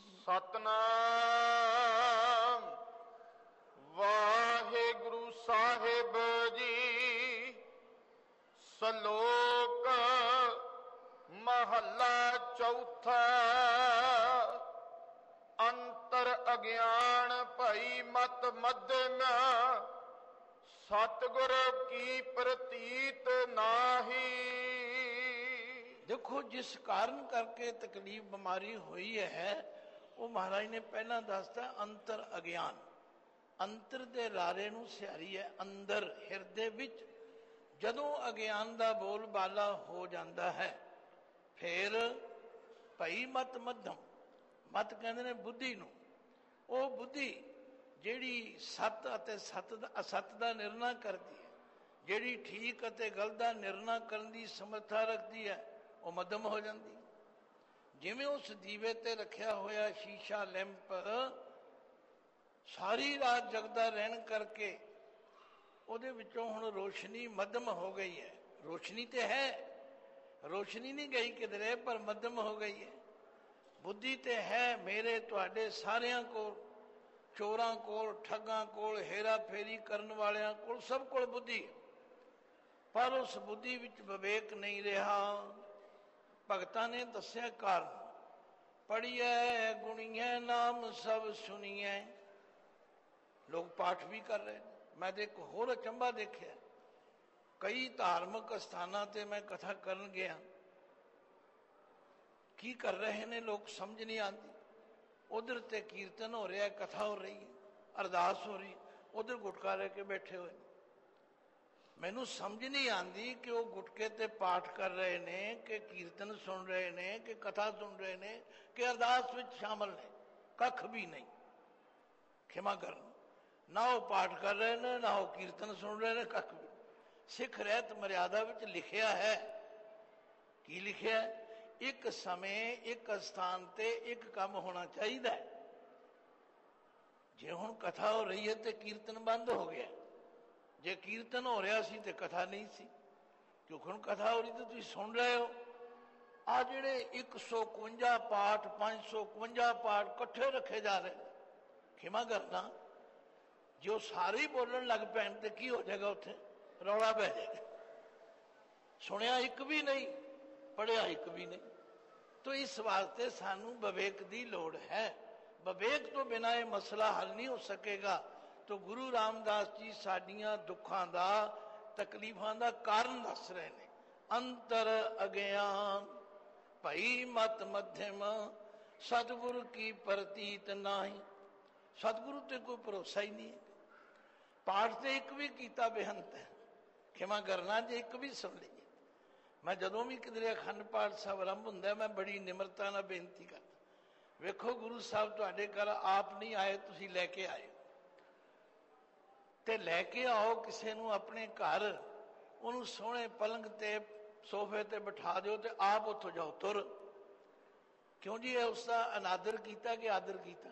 ਸਤਨਾਮ ਵਾਹਿਗੁਰੂ ਸਾਹਿਬ ਜੀ। ਸ਼ਲੋਕ ਮਹੱਲਾ ਚੌਥਾ। ਅੰਤਰ ਅਗਿਆਨ ਭਈ ਮਤ ਮਧਮ, ਸਤਿਗੁਰ ਕੀ ਪ੍ਰਤੀਤ ਨਾਹੀ। ਦੇਖੋ, ਜਿਸ ਕਾਰਨ ਕਰਕੇ ਤਕਲੀਫ ਬਿਮਾਰੀ ਹੋਈ ਹੈ, ਉਹ ਮਹਾਰਾਜ ਨੇ ਪਹਿਲਾਂ ਦੱਸਤਾ, ਅੰਤਰ ਅਗਿਆਨ। ਅੰਤਰ ਦੇ ਰਾਰੇ ਨੂੰ ਸਿਹਾਰੀ ਹੈ, ਅੰਦਰ ਹਿਰਦੇ ਵਿੱਚ ਜਦੋਂ ਅਗਿਆਨ ਦਾ ਬੋਲ ਬਾਲਾ ਹੋ ਜਾਂਦਾ ਹੈ, ਫਿਰ ਭਈ ਮਤ ਮੱਧਮ। ਮਤ ਕਹਿੰਦੇ ਨੇ ਬੁੱਧੀ ਨੂੰ। ਉਹ ਬੁੱਧੀ ਜਿਹੜੀ ਸੱਤ ਅਤੇ ਅਸੱਤ ਦਾ ਨਿਰਣਾ ਕਰਦੀ ਹੈ, ਜਿਹੜੀ ਠੀਕ ਅਤੇ ਗਲਤ ਦਾ ਨਿਰਣਾ ਕਰਨ ਦੀ ਸਮਰੱਥਾ ਰੱਖਦੀ ਹੈ, ਉਹ ਮੱਧਮ ਹੋ ਜਾਂਦੀ। ਜਿਵੇਂ ਉਸ ਦੀਵੇ ਤੇ ਰੱਖਿਆ ਹੋਇਆ ਸ਼ੀਸ਼ਾ ਲੈਂਪ ਸਾਰੀ ਰਾਤ ਜਗਦਾ ਰਹਿਣ ਕਰਕੇ ਉਹਦੇ ਵਿੱਚੋਂ ਹੁਣ ਰੋਸ਼ਨੀ ਮੱਧਮ ਹੋ ਗਈ ਹੈ। ਰੋਸ਼ਨੀ ਤੇ ਹੈ, ਰੋਸ਼ਨੀ ਨਹੀਂ ਗਈ ਕਿਧਰੇ, ਪਰ ਮੱਧਮ ਹੋ ਗਈ ਹੈ। ਬੁੱਧੀ ਤੇ ਹੈ ਮੇਰੇ ਤੁਹਾਡੇ ਸਾਰਿਆਂ ਕੋਲ, ਚੋਰਾਂ ਕੋਲ, ਠੱਗਾਂ ਕੋਲ, ਹੇਰਾ ਫੇਰੀ ਕਰਨ ਵਾਲਿਆਂ ਕੋਲ, ਸਭ ਕੋਲ ਬੁੱਧੀ, ਪਰ ਉਸ ਬੁੱਧੀ ਵਿੱਚ ਵਿਵੇਕ ਨਹੀਂ ਰਿਹਾ। ਭਗਤਾਂ ਨੇ ਦੱਸਿਆ ਕਾਰਨ, ਪੜ੍ਹੀਐ ਗੁਣੀਐ ਨਾਮ ਸਭ ਸੁਣੀਐ। ਲੋਕ ਪਾਠ ਵੀ ਕਰ ਰਹੇ ਨੇ। ਮੈਂ ਤੇ ਇੱਕ ਹੋਰ ਅਚੰਭਾ ਦੇਖਿਆ, ਕਈ ਧਾਰਮਿਕ ਸਥਾਨਾਂ ਤੇ ਮੈਂ ਕਥਾ ਕਰਨ ਗਿਆ, ਕੀ ਕਰ ਰਹੇ ਨੇ ਲੋਕ ਸਮਝ ਨਹੀਂ ਆਉਂਦੀ। ਉਧਰ ਤੇ ਕੀਰਤਨ ਹੋ ਰਿਹਾ, ਕਥਾ ਹੋ ਰਹੀ ਹੈ, ਅਰਦਾਸ ਹੋ ਰਹੀ, ਉਧਰ ਗੁਟਕਾ ਲੈ ਕੇ ਬੈਠੇ ਹੋਏ ਨੇ। ਮੈਨੂੰ ਸਮਝ ਨਹੀਂ ਆਉਂਦੀ ਕਿ ਉਹ ਗੁਟਕੇ ਤੇ ਪਾਠ ਕਰ ਰਹੇ ਨੇ, ਕਿ ਕੀਰਤਨ ਸੁਣ ਰਹੇ ਨੇ, ਕਿ ਕਥਾ ਸੁਣ ਰਹੇ ਨੇ, ਕਿ ਅਰਦਾਸ ਵਿੱਚ ਸ਼ਾਮਲ ਨੇ। ਕੱਖ ਵੀ ਨਹੀਂ। ਖਿਮਾ ਕਰਨ, ਨਾ ਉਹ ਪਾਠ ਕਰ ਰਹੇ ਨੇ, ਨਾ ਉਹ ਕੀਰਤਨ ਸੁਣ ਰਹੇ ਨੇ, ਕੱਖ ਵੀ। ਸਿੱਖ ਰਹਿਤ ਮਰਿਆਦਾ ਵਿੱਚ ਲਿਖਿਆ ਹੈ, ਕੀ ਲਿਖਿਆ? ਇੱਕ ਸਮੇਂ ਇੱਕ ਸਥਾਨ ਤੇ ਇੱਕ ਕੰਮ ਹੋਣਾ ਚਾਹੀਦਾ ਹੈ। ਜੇ ਹੁਣ ਕਥਾ ਹੋ ਰਹੀ ਹੈ ਤੇ ਕੀਰਤਨ ਬੰਦ ਹੋ ਗਿਆ, ਜੇ ਕੀਰਤਨ ਹੋ ਰਿਹਾ ਸੀ ਤੇ ਕਥਾ ਨਹੀਂ ਸੀ, ਕਿਉਂਕਿ ਹੁਣ ਕਥਾ ਹੋ ਰਹੀ ਤੇ ਤੁਸੀਂ ਸੁਣ ਰਹੇ ਹੋ। ਆ ਜਿਹੜੇ 151 ਪਾਠ, 551 ਪਾਠ ਇਕੱਠੇ ਰੱਖੇ ਜਾ ਰਹੇ, ਖਿਮਾ ਕਰਨਾ, ਜੇ ਉਹ ਸਾਰੇ ਹੀ ਬੋਲਣ ਲੱਗ ਪੈਣ ਤੇ ਕੀ ਹੋ ਜਾਏਗਾ? ਉੱਥੇ ਰੌਲਾ ਪੈ ਜਾਏਗਾ। ਸੁਣਿਆ ਇੱਕ ਵੀ ਨਹੀਂ, ਪੜ੍ਹਿਆ ਇੱਕ ਵੀ ਨਹੀਂ। ਤੋ ਇਸ ਵਾਸਤੇ ਸਾਨੂੰ ਵਿਵੇਕ ਦੀ ਲੋੜ ਹੈ। ਵਿਵੇਕ ਤੋਂ ਬਿਨਾਂ ਇਹ ਮਸਲਾ ਹੱਲ ਨਹੀਂ ਹੋ ਸਕੇਗਾ। ਤੋ ਗੁਰੂ ਰਾਮਦਾਸ ਜੀ ਸਾਡੀਆਂ ਦੁੱਖਾਂ ਦਾ, ਤਕਲੀਫਾਂ ਦਾ ਕਾਰਨ ਦੱਸ ਰਹੇ ਨੇ। ਅੰਤਰ ਅਗਿਆਨ ਭਈ ਮਤ ਮਧਮ, ਸਤਿਗੁਰੂ ਕੀ ਪ੍ਰਤੀਤ ਨਾਹੀ। ਸਤਿਗੁਰੂ ਤੇ ਕੋਈ ਭਰੋਸਾ ਹੀ ਨਹੀਂ ਹੈ। ਪਾਠ ਤੇ ਇੱਕ ਵੀ ਕੀਤਾ ਬੇਅੰਤ ਹੈ। ਖਿਮਾ ਕਰਨਾ ਜੇ ਇੱਕ ਵੀ ਸੁਣ ਲਈਏ। ਮੈਂ ਜਦੋਂ ਵੀ ਕਿਧਰੇ ਅਖੰਡ ਪਾਠ ਸਾਹਿਬ ਆਰੰਭ ਹੁੰਦਾ, ਮੈਂ ਬੜੀ ਨਿਮਰਤਾ ਨਾਲ ਬੇਨਤੀ ਕਰਦਾ, ਵੇਖੋ ਗੁਰੂ ਸਾਹਿਬ ਤੁਹਾਡੇ ਘਰ ਆਪ ਨਹੀਂ ਆਏ, ਤੁਸੀਂ ਲੈ ਕੇ ਆਏ, ਤੇ ਲੈ ਕੇ ਆਓ ਕਿਸੇ ਨੂੰ ਆਪਣੇ ਘਰ, ਉਹਨੂੰ ਸੋਹਣੇ ਪਲੰਗ ਤੇ, ਸੋਫੇ ਤੇ ਬਿਠਾ ਦਿਓ ਤੇ ਆਪ ਉੱਥੋਂ ਜਾਓ ਤੁਰ। ਕਿਉਂ ਜੀ? ਇਹ ਉਸਦਾ ਅਨਾਦਰ ਕੀਤਾ ਕਿ ਆਦਰ ਕੀਤਾ?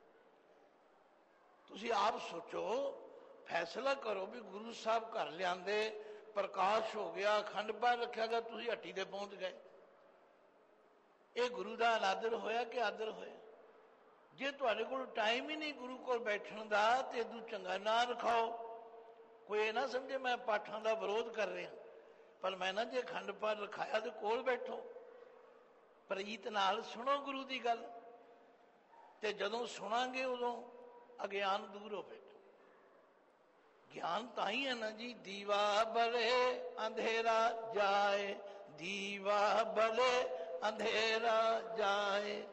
ਤੁਸੀਂ ਆਪ ਸੋਚੋ, ਫੈਸਲਾ ਕਰੋ ਵੀ ਗੁਰੂ ਸਾਹਿਬ ਘਰ ਲਿਆਂਦੇ, ਪ੍ਰਕਾਸ਼ ਹੋ ਗਿਆ, ਅਖੰਡ ਪਾਠ ਰੱਖਿਆ ਗਿਆ, ਤੁਸੀਂ ਹੱਟੀ ਤੇ ਪਹੁੰਚ ਗਏ। ਇਹ ਗੁਰੂ ਦਾ ਅਨਾਦਰ ਹੋਇਆ ਕਿ ਆਦਰ ਹੋਇਆ? ਜੇ ਤੁਹਾਡੇ ਕੋਲ ਟਾਈਮ ਹੀ ਨਹੀਂ ਗੁਰੂ ਕੋਲ ਬੈਠਣ ਦਾ ਤੇ ਇਦੋਂ ਚੰਗਾ ਨਾ ਰਖਾਓ। ਕੋਈ ਇਹ ਨਾ ਸਮਝੇ ਮੈਂ ਪਾਠਾਂ ਦਾ ਵਿਰੋਧ ਕਰ ਰਿਹਾ, ਪਰ ਮੈਂ ਨਾ ਜੇ ਅਖੰਡ ਪਾਠ ਰਖਾਇਆ ਤੇ ਕੋਲ ਬੈਠੋ, ਪ੍ਰੀਤ ਨਾਲ ਸੁਣੋ ਗੁਰੂ ਦੀ ਗੱਲ, ਤੇ ਜਦੋਂ ਸੁਣਾਂਗੇ ਉਦੋਂ ਅਗਿਆਨ ਦੂਰ ਹੋਵੇਗਾ। ਗਿਆਨ ਤਾਂ ਹੀ ਹੈ ਨਾ ਜੀ, ਦੀਵਾ ਬਲੇ ਅੰਧੇਰਾ ਜਾਏ, ਦੀਵਾ ਬਲੇ ਅੰਧੇਰਾ ਜਾਏ।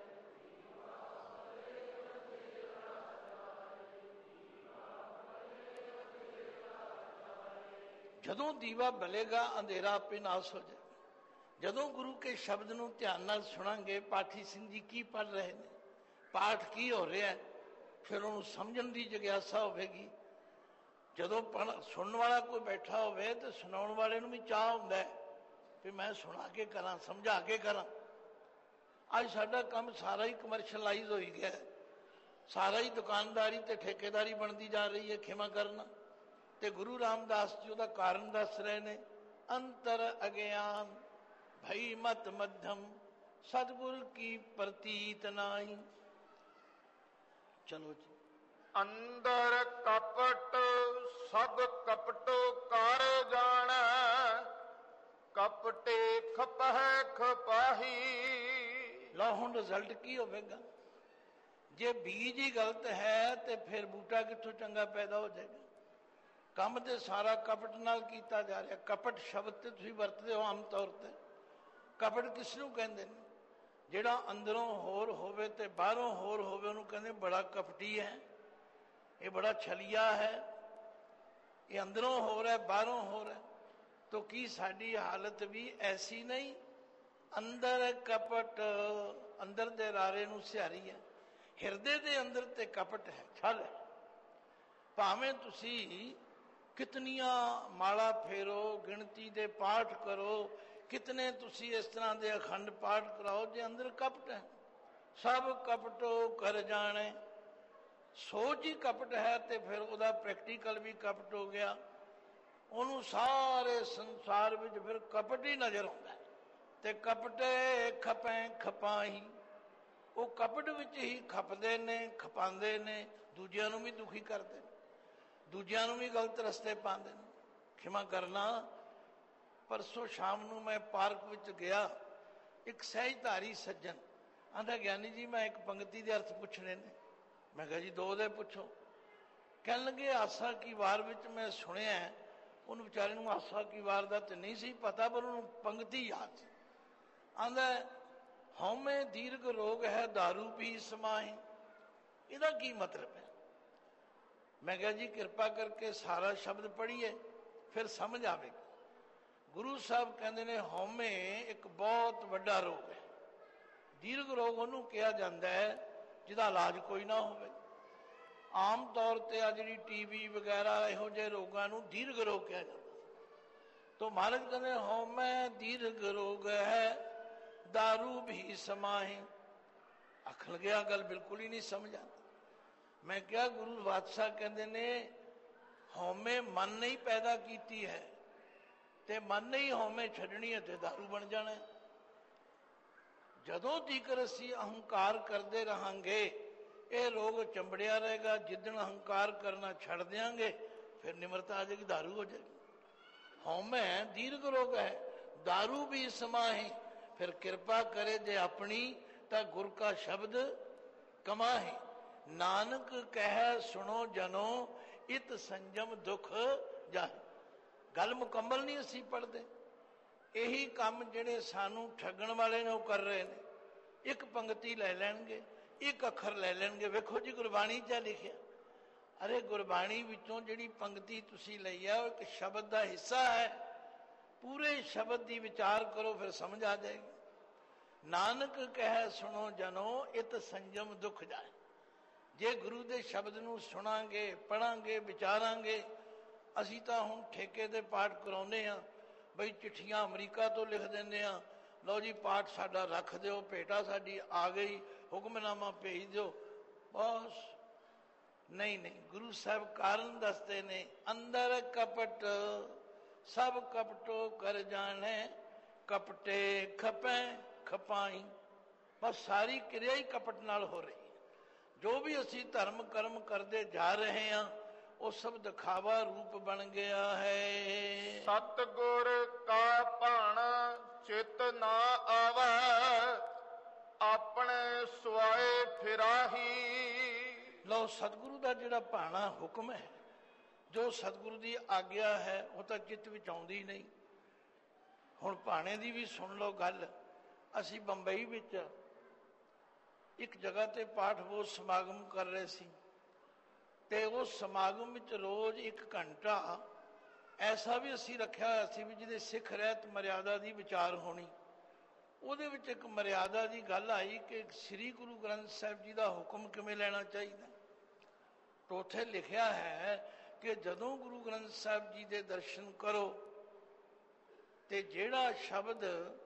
ਜਦੋਂ ਦੀਵਾ ਬਲੇਗਾ ਅੰਧੇਰਾ ਆਪੇ ਨਾਸ ਹੋ ਜਾਏ। ਜਦੋਂ ਗੁਰੂ ਕੇ ਸ਼ਬਦ ਨੂੰ ਧਿਆਨ ਨਾਲ ਸੁਣਾਂਗੇ, ਪਾਠੀ ਸਿੰਘ ਜੀ ਕੀ ਪੜ੍ਹ ਰਹੇ ਨੇ, ਪਾਠ ਕੀ ਹੋ ਰਿਹਾ, ਫਿਰ ਉਹਨੂੰ ਸਮਝਣ ਦੀ ਜਿਗਿਆਸਾ ਹੋਵੇਗੀ। ਜਦੋਂ ਸੁਣਨ ਵਾਲਾ ਕੋਈ ਬੈਠਾ ਹੋਵੇ ਤੇ ਸੁਣਾਉਣ ਵਾਲੇ ਨੂੰ ਵੀ ਚਾਹ ਹੁੰਦਾ ਹੈ ਵੀ ਮੈਂ ਸੁਣਾ ਕੇ ਕਰਾਂ, ਸਮਝਾ ਕੇ ਕਰਾਂ। ਅੱਜ ਸਾਡਾ ਕੰਮ ਸਾਰਾ ਹੀ ਕਮਰਸ਼ਲਾਈਜ਼ ਹੋਈ ਗਿਆ, ਸਾਰਾ ਹੀ ਦੁਕਾਨਦਾਰੀ ਤੇ ਠੇਕੇਦਾਰੀ ਬਣਦੀ ਜਾ ਰਹੀ ਹੈ, ਖਿਮਾ ਕਰਨਾ। ਤੇ ਗੁਰੂ ਰਾਮਦਾਸ ਜੀ ਉਹਦਾ ਕਾਰਨ ਦੱਸ ਰਹੇ ਨੇ, ਅੰਤਰ ਅਗਿਆਨ ਭਈ ਮਤ ਮਧਮ ਸਤਿਗੁਰ ਕੀ ਪ੍ਰਤੀਤ ਨਾਈ। ਚਲੋ ਜੀ। ਅੰਦਰ ਕਪਟ ਸਭ ਕਪਟ ਕਰ ਜਾਣੈ, ਕਪਟੇ ਖਪਹਿ ਖਪਾਹੀ। ਲਓ ਹੁਣ ਰਿਜ਼ਲਟ ਕੀ ਹੋਵੇਗਾ? ਜੇ ਬੀਜ ਹੀ ਗਲਤ ਹੈ ਤੇ ਫਿਰ ਬੂਟਾ ਕਿੱਥੋਂ ਚੰਗਾ ਪੈਦਾ ਹੋ ਜਾਏਗਾ? ਕੰਮ ਤੇ ਸਾਰਾ ਕਪਟ ਨਾਲ ਕੀਤਾ ਜਾ ਰਿਹਾ। ਕਪਟ ਸ਼ਬਦ ਤੇ ਤੁਸੀਂ ਵਰਤਦੇ ਹੋ ਆਮ ਤੌਰ ਤੇ। ਕਪਟ ਕਿਸ ਨੂੰ ਕਹਿੰਦੇ ਨੇ? ਜਿਹੜਾ ਅੰਦਰੋਂ ਹੋਰ ਹੋਵੇ ਤੇ ਬਾਹਰੋਂ ਹੋਰ ਹੋਵੇ, ਉਹਨੂੰ ਕਹਿੰਦੇ ਬੜਾ ਕਪਟੀ ਹੈ, ਇਹ ਬੜਾ ਛਲੀਆ ਹੈ। ਇਹ ਅੰਦਰੋਂ ਹੋਰ ਹੈ, ਬਾਹਰੋਂ ਹੋਰ ਹੈ। तो की साड़ी हालत भी ऐसी नहीं? अंदर कपट, अंदर दे रारे नूं सिहारी है, हिरदे दे अंदर ते कपट है, छल है। भावें तुसी कितनियां माला फेरो, गिणती दे पाठ करो, कितने तुसी इस तरह दे अखंड पाठ कराओ, जे अंदर कपट है, सब कपटो कर जाने। सोच ही कपट है तो फिर उहदा प्रैक्टिकल भी कपट हो गया। ਉਹਨੂੰ ਸਾਰੇ ਸੰਸਾਰ ਵਿੱਚ ਫਿਰ ਕਪਟ ਹੀ ਨਜ਼ਰ ਆਉਂਦਾ ਤੇ ਕਪਟੇ ਖਪੈ ਖਪਾਹੀ। ਉਹ ਕਪਟ ਵਿੱਚ ਹੀ ਖਪਦੇ ਨੇ, ਖਪਾਉਂਦੇ ਨੇ, ਦੂਜਿਆਂ ਨੂੰ ਵੀ ਦੁਖੀ ਕਰਦੇ ਨੇ, ਦੂਜਿਆਂ ਨੂੰ ਵੀ ਗਲਤ ਰਸਤੇ ਪਾਉਂਦੇ ਨੇ। ਖਿਮਾ ਕਰਨਾ, ਪਰਸੋਂ ਸ਼ਾਮ ਨੂੰ ਮੈਂ ਪਾਰਕ ਵਿੱਚ ਗਿਆ, ਇੱਕ ਸਹਿਜਧਾਰੀ ਸੱਜਣ ਆਂਦਾ, ਗਿਆਨੀ ਜੀ ਮੈਂ ਇੱਕ ਪੰਗਤੀ ਦੇ ਅਰਥ ਪੁੱਛਣੇ ਨੇ। ਮੈਂ ਕਿਹਾ ਜੀ ਦੋ ਦੇ ਪੁੱਛੋ। ਕਹਿਣ ਲੱਗੇ ਆਸਾ ਕੀ ਵਾਰ ਵਿੱਚ ਮੈਂ ਸੁਣਿਆ, ਉਹਨੂੰ ਵਿਚਾਰੇ ਨੂੰ ਆਸਾ ਕੀ ਵਾਰ ਦਾ ਤੇ ਨਹੀਂ ਸੀ ਪਤਾ, ਪਰ ਉਹਨੂੰ ਪੰਗਤੀ ਯਾਦ ਸੀ। ਆਂਦਾ ਹਉਮੈ ਦੀਰਘ ਰੋਗ ਹੈ ਦਾਰੂ ਪੀ ਸਮਾਹੀ। ਇਹਦਾ ਕੀ ਮਤਲਬ ਹੈ? ਮੈਂ ਕਿਹਾ ਜੀ ਕਿਰਪਾ ਕਰਕੇ ਸਾਰਾ ਸ਼ਬਦ ਪੜ੍ਹੀਏ ਫਿਰ ਸਮਝ ਆਵੇਗੀ। ਗੁਰੂ ਸਾਹਿਬ ਕਹਿੰਦੇ ਨੇ ਹਉਮੈ ਇੱਕ ਬਹੁਤ ਵੱਡਾ ਰੋਗ ਹੈ। ਦੀਰਘ ਰੋਗ ਉਹਨੂੰ ਕਿਹਾ ਜਾਂਦਾ ਹੈ ਜਿਹਦਾ ਇਲਾਜ ਕੋਈ ਨਾ ਹੋਵੇ। ਆਮ ਤੌਰ ਤੇ ਆ ਜਿਹੜੀ ਟੀਵੀ ਵਗੈਰਾ ਇਹੋ ਜਿਹੇ ਰੋਗਾਂ ਨੂੰ ਦੀਰਘ ਰੋਗ ਕਿਹਾ ਜਾਂਦਾ। ਤੋ ਮਹਾਰਾਜ ਕਹਿੰਦੇ ਹਉਮੈ ਦੀਰਘ ਰੋਗ ਹੈ ਦਾਰੂ ਵੀ ਸਮਾਹੀ। ਆਖਣ ਗਿਆ ਗੱਲ ਬਿਲਕੁਲ ਹੀ ਨਹੀਂ ਸਮਝ ਆਉਂਦੀ। ਮੈਂ ਕਿਹਾ ਗੁਰੂ ਬਾਦਸ਼ਾਹ ਕਹਿੰਦੇ ਨੇ ਹਉਮੈ ਮਨ ਨੇ ਹੀ ਪੈਦਾ ਕੀਤੀ ਹੈ ਤੇ ਮਨ ਨੇ ਹੀ ਹਉਮੈ ਛੱਡਣੀ ਹੈ ਤੇ ਦਾਰੂ ਬਣ ਜਾਣਾ। ਜਦੋਂ ਤੀਕਰ ਅਸੀਂ ਅਹੰਕਾਰ ਕਰਦੇ ਰਹਾਂਗੇ ਇਹ ਰੋਗ ਚੰਬੜਿਆ ਰਹੇਗਾ। ਜਿੱਦਣ ਅਹੰਕਾਰ ਕਰਨਾ ਛੱਡ ਦਿਆਂਗੇ ਫਿਰ ਨਿਮਰਤਾ ਆ ਜਾਏਗੀ, ਦਾਰੂ ਹੋ ਜਾਏਗੀ। ਹਉਮੈ ਦੀਰਘ ਰੋਗ ਹੈ ਦਾਰੂ ਵੀ ਸਮਾਹੀ। ਫਿਰ ਕਿਰਪਾ करे जे अपनी ता गुर का शब्द कमाहे। नानक कह सुनो जनो इत संजम दुख जाहे। गल मुकम्मल नहीं असी पढ़ते। यही काम जिहड़े सानू ठगण वाले ने वो कर रहे ने। एक पंक्ति लै लैणगे, एक अखर लै लैणगे। वेखो जी गुरबाणी च लिखिया। अरे गुरबाणी विचों जिहड़ी पंक्ति तुसी लई है वो एक शब्द का हिस्सा है। पूरे शब्द की विचार करो फिर समझ आ जाएगी। नानक कह सुनो जनो इत संजम दुख जाए। जे गुरु के शब्द नूं सुनांगे, पढ़ांगे, विचारांगे। असीं तां हुण ठेके दे पाठ कराउने आ, बई चिट्ठियां अमरीका तो लिख दिंदे आ, लो जी पाठ साडा रख दिओ, भेटा साडी आ गई, हुक्मनामा भेज दिओ, बस। नहीं नहीं, गुरु साहब कारण दसते ने अंदर कपट सब कपटो कर जाने, कपटे खपै खपाई। ਬਸ ਸਾਰੀ ਕਿਰਿਆ ਹੀ ਕਪਟ ਨਾਲ ਹੋ ਰਹੀ ਹੈ। ਜੋ ਵੀ ਅਸੀਂ ਧਰਮ ਕਰਮ ਕਰਦੇ ਜਾ ਰਹੇ ਹਾਂ ਉਹ ਸਭ ਦਿਖਾਵਾ ਰੂਪ ਬਣ ਗਿਆ ਹੈ। ਸਤਿਗੁਰ ਕਾ ਭਾਣਾ ਚਿਤ ਨਾ ਆਵੈ, ਆਪਣੇ ਸੁਆਏ ਫਿਰਾਹੀ। ਲਓ, ਸਤਿਗੁਰੂ ਦਾ ਜਿਹੜਾ ਭਾਣਾ ਹੁਕਮ ਹੈ, ਜੋ ਸਤਿਗੁਰੂ ਦੀ ਆਗਿਆ ਹੈ, ਉਹ ਤਾਂ ਚਿੱਤ ਵਿੱਚ ਆਉਂਦੀ ਨਹੀਂ। ਹੁਣ ਭਾਣੇ ਦੀ ਵੀ ਸੁਣ ਲਓ ਗੱਲ। ਅਸੀਂ ਬੰਬਈ ਵਿੱਚ ਇੱਕ ਜਗ੍ਹਾ ਤੇ ਪਾਠ ਬੋਧ ਸਮਾਗਮ ਕਰ ਰਹੇ ਸੀ, ਤੇ ਉਸ ਸਮਾਗਮ ਵਿੱਚ ਰੋਜ਼ 1 ਘੰਟਾ ਐਸਾ ਵੀ ਅਸੀਂ ਰੱਖਿਆ ਹੋਇਆ ਸੀ ਵੀ ਜਿਹਦੇ ਸਿੱਖ ਰਹਿਤ ਮਰਿਆਦਾ ਦੀ ਵਿਚਾਰ ਹੋਣੀ। ਉਹਦੇ ਵਿੱਚ ਇੱਕ ਮਰਿਆਦਾ ਦੀ ਗੱਲ ਆਈ ਕਿ ਸ੍ਰੀ ਗੁਰੂ ਗ੍ਰੰਥ ਸਾਹਿਬ ਜੀ ਦਾ ਹੁਕਮ ਕਿਵੇਂ ਲੈਣਾ ਚਾਹੀਦਾ। ਤਾਂ ਉੱਥੇ ਲਿਖਿਆ ਹੈ ਕਿ ਜਦੋਂ ਗੁਰੂ ਗ੍ਰੰਥ ਸਾਹਿਬ ਜੀ ਦੇ ਦਰਸ਼ਨ ਕਰੋ ਤੇ ਜਿਹੜਾ ਸ਼ਬਦ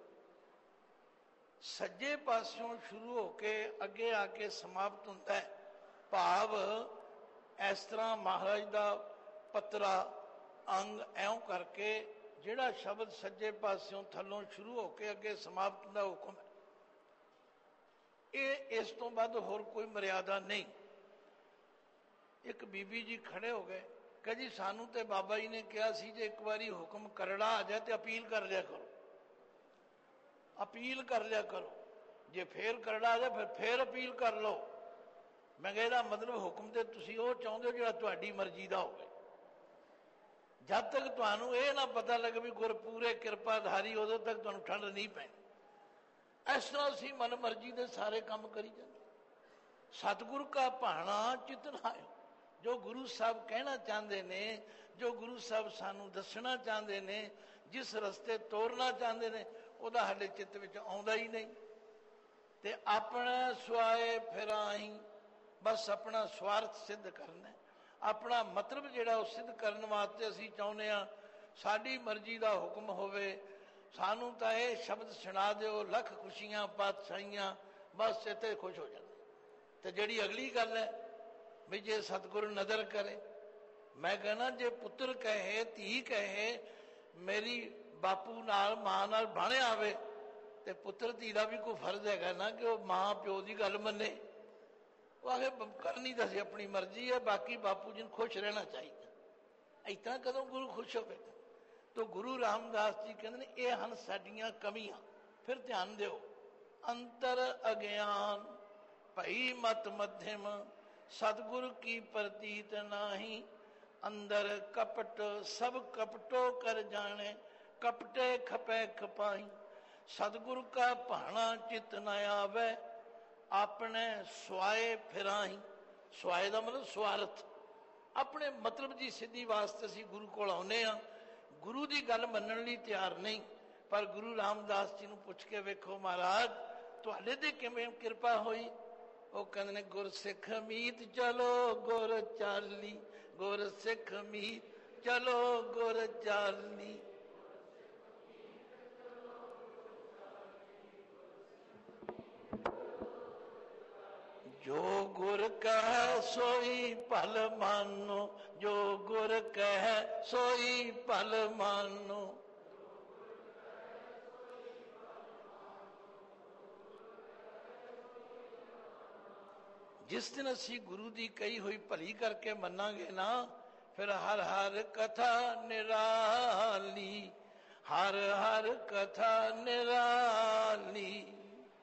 ਸੱਜੇ ਪਾਸਿਓਂ ਸ਼ੁਰੂ ਹੋ ਕੇ ਅੱਗੇ ਆ ਕੇ ਸਮਾਪਤ ਹੁੰਦਾ ਹੈ, ਭਾਵ ਇਸ ਤਰ੍ਹਾਂ ਮਹਾਰਾਜ ਦਾ ਪੱਤਰਾ ਅੰਗ ਐਉਂ ਕਰਕੇ ਜਿਹੜਾ ਸ਼ਬਦ ਸੱਜੇ ਪਾਸਿਓਂ ਥੱਲੋਂ ਸ਼ੁਰੂ ਹੋ ਕੇ ਅੱਗੇ ਸਮਾਪਤ ਦਾ ਹੁਕਮ ਹੈ, ਇਹ ਇਸ ਤੋਂ ਵੱਧ ਹੋਰ ਕੋਈ ਮਰਿਆਦਾ ਨਹੀਂ। ਇੱਕ ਬੀਬੀ ਜੀ ਖੜੇ ਹੋ ਗਏ, ਕਹੇ ਜੀ ਸਾਨੂੰ ਤੇ ਬਾਬਾ ਜੀ ਨੇ ਕਿਹਾ ਸੀ ਜੇ ਇੱਕ ਵਾਰੀ ਹੁਕਮ ਕਰੜਾ ਆ ਜਾਏ ਤੇ ਅਪੀਲ ਕਰ ਲਿਆ ਕਰੋ, ਅਪੀਲ ਕਰ ਲਿਆ ਕਰੋ, ਜੇ ਫੇਰ ਕਰੜਾ ਆ ਜਾਏ ਫੇਰ ਅਪੀਲ ਕਰ ਲਓ। ਮੈਂ ਕਿਹਾ ਇਹਦਾ ਮਤਲਬ ਹੁਕਮ ਤੇ ਤੁਸੀਂ ਉਹ ਚਾਹੁੰਦੇ ਹੋ ਜਿਹੜਾ ਤੁਹਾਡੀ ਮਰਜ਼ੀ ਦਾ ਹੋਵੇ। ਜਦ ਤੱਕ ਤੁਹਾਨੂੰ ਇਹ ਨਾ ਪਤਾ ਲੱਗੇ ਵੀ ਗੁਰ ਪੂਰੇ ਕਿਰਪਾਧਾਰੀ, ਉਦੋਂ ਤੱਕ ਤੁਹਾਨੂੰ ਠੰਡ ਨਹੀਂ ਪੈਣੀ। ਇਸ ਤਰ੍ਹਾਂ ਅਸੀਂ ਮਨ ਮਰਜ਼ੀ ਦੇ ਸਾਰੇ ਕੰਮ ਕਰੀ ਜਾਂਦੇ। ਸਤਿਗੁਰ ਕਾ ਭਾਣਾ ਚਿਤ ਨਾ ਆਇਓ। ਜੋ ਗੁਰੂ ਸਾਹਿਬ ਕਹਿਣਾ ਚਾਹੁੰਦੇ ਨੇ, ਜੋ ਗੁਰੂ ਸਾਹਿਬ ਸਾਨੂੰ ਦੱਸਣਾ ਚਾਹੁੰਦੇ ਨੇ, ਜਿਸ ਰਸਤੇ ਤੋਰਨਾ ਚਾਹੁੰਦੇ ਨੇ, ਉਹਦਾ ਸਾਡੇ ਚਿੱਤ ਵਿੱਚ ਆਉਂਦਾ ਹੀ ਨਹੀਂ। ਤੇ ਆਪਣਾ ਸੁਆਏ ਫਿਰਾਹੀਂ, ਬਸ ਆਪਣਾ ਸਵਾਰਥ ਸਿੱਧ ਕਰਨਾ, ਆਪਣਾ ਮਤਲਬ ਜਿਹੜਾ ਉਹ ਸਿੱਧ ਕਰਨ ਵਾਸਤੇ ਅਸੀਂ ਚਾਹੁੰਦੇ ਹਾਂ ਸਾਡੀ ਮਰਜ਼ੀ ਦਾ ਹੁਕਮ ਹੋਵੇ। ਸਾਨੂੰ ਤਾਂ ਇਹ ਸ਼ਬਦ ਸੁਣਾ ਦਿਓ, ਲੱਖ ਖੁਸ਼ੀਆਂ ਪਾਤਸ਼ਾਹੀਆਂ, ਬਸ ਇੱਥੇ ਖੁਸ਼ ਹੋ ਜਾਂਦੇ। ਤੇ ਜਿਹੜੀ ਅਗਲੀ ਗੱਲ ਹੈ ਵੀ ਜੇ ਸਤਿਗੁਰੂ ਨਜ਼ਰ ਕਰੇ, ਮੈਂ ਕਹਿੰਦਾ ਜੇ ਪੁੱਤਰ ਕਹੇ, ਧੀ ਕਹੇ ਮੇਰੀ ਬਾਪੂ ਨਾਲ ਮਾਂ ਨਾਲ ਬਣ ਆਵੇ, ਤੇ ਪੁੱਤਰ ਧੀ ਦਾ ਵੀ ਕੋਈ ਫਰਜ਼ ਹੈਗਾ ਨਾ ਕਿ ਉਹ ਮਾਂ ਪਿਓ ਦੀ ਗੱਲ ਮੰਨੇ। ਉਹ ਆਖੇ ਕਰਨੀ ਤਾਂ ਸੀ ਆਪਣੀ ਮਰਜ਼ੀ ਹੈ, ਬਾਕੀ ਬਾਪੂ ਜੀ ਨੂੰ ਖੁਸ਼ ਰਹਿਣਾ ਚਾਹੀਦਾ। ਏਦਾਂ ਕਦੋਂ ਗੁਰੂ ਖੁਸ਼ ਹੋਵੇਗਾ? ਤਾਂ ਗੁਰੂ ਰਾਮਦਾਸ ਜੀ ਕਹਿੰਦੇ ਨੇ ਇਹ ਹਨ ਸਾਡੀਆਂ ਕਮੀਆਂ। ਫਿਰ ਧਿਆਨ ਦਿਓ, ਅੰਤਰ ਅਗਿਆਨ ਭਈ ਮਤ ਮਧਿਮ, ਸਤਿਗੁਰ ਕੀ ਪ੍ਰਤੀਤ ਨਾਹੀ, ਅੰਦਰ ਕਪਟ ਸਭ ਕਪਟੋ ਕਰ ਜਾਣੇ, ਕਪਟੇ ਖਪੈ ਖਪਾਈ। ਸਤਿਗੁਰ ਕਾ ਭਾਣਾ ਚਿਤ ਨ ਆਵੇ, ਆਪਣੇ ਸੁਆਏ ਫਿਰਾਹੀਂ। ਸੁਆਏ ਦਾ ਮਤਲਬ ਸਵਾਰਥ, ਆਪਣੇ ਮਤਲਬ ਦੀ ਸਿੱਧੀ ਵਾਸਤੇ ਅਸੀਂ ਗੁਰੂ ਕੋਲ ਆਉਂਦੇ ਹਾਂ। ਗੁਰੂ ਦੀ ਗੱਲ ਮੰਨਣ ਲਈ ਤਿਆਰ ਨਹੀਂ। ਪਰ ਗੁਰੂ ਰਾਮਦਾਸ ਜੀ ਨੂੰ ਪੁੱਛ ਕੇ ਵੇਖੋ, ਮਹਾਰਾਜ ਤੁਹਾਡੇ ਤੇ ਕਿਵੇਂ ਕਿਰਪਾ ਹੋਈ? ਉਹ ਕਹਿੰਦੇ ਨੇ ਗੁਰ ਸਿੱਖ ਮੀਤ ਚਲੋ ਗੁਰ ਚਾਲੀ, ਗੁਰ ਸਿੱਖ ਮੀਤ ਚਲੋ ਗੁਰ ਚਾਲੀ। ਜੋ ਗੁਰ ਕਹਿ ਸੋਈ ਭਲ ਮਾਨੋ, ਜੋ ਗੁਰ ਕਹਿ ਸੋਈ ਭਲ ਮਾਨੋ। ਜਿਸ ਦਿਨ ਅਸੀਂ ਗੁਰੂ ਦੀ ਕਹੀ ਹੋਈ ਭਲੀ ਕਰਕੇ ਮੰਨਾਂਗੇ ਨਾ, ਫਿਰ ਹਰ ਹਰ ਕਥਾ ਨਿਰਾਲੀ, ਹਰ ਹਰ ਕਥਾ ਨਿਰਾਲੀ।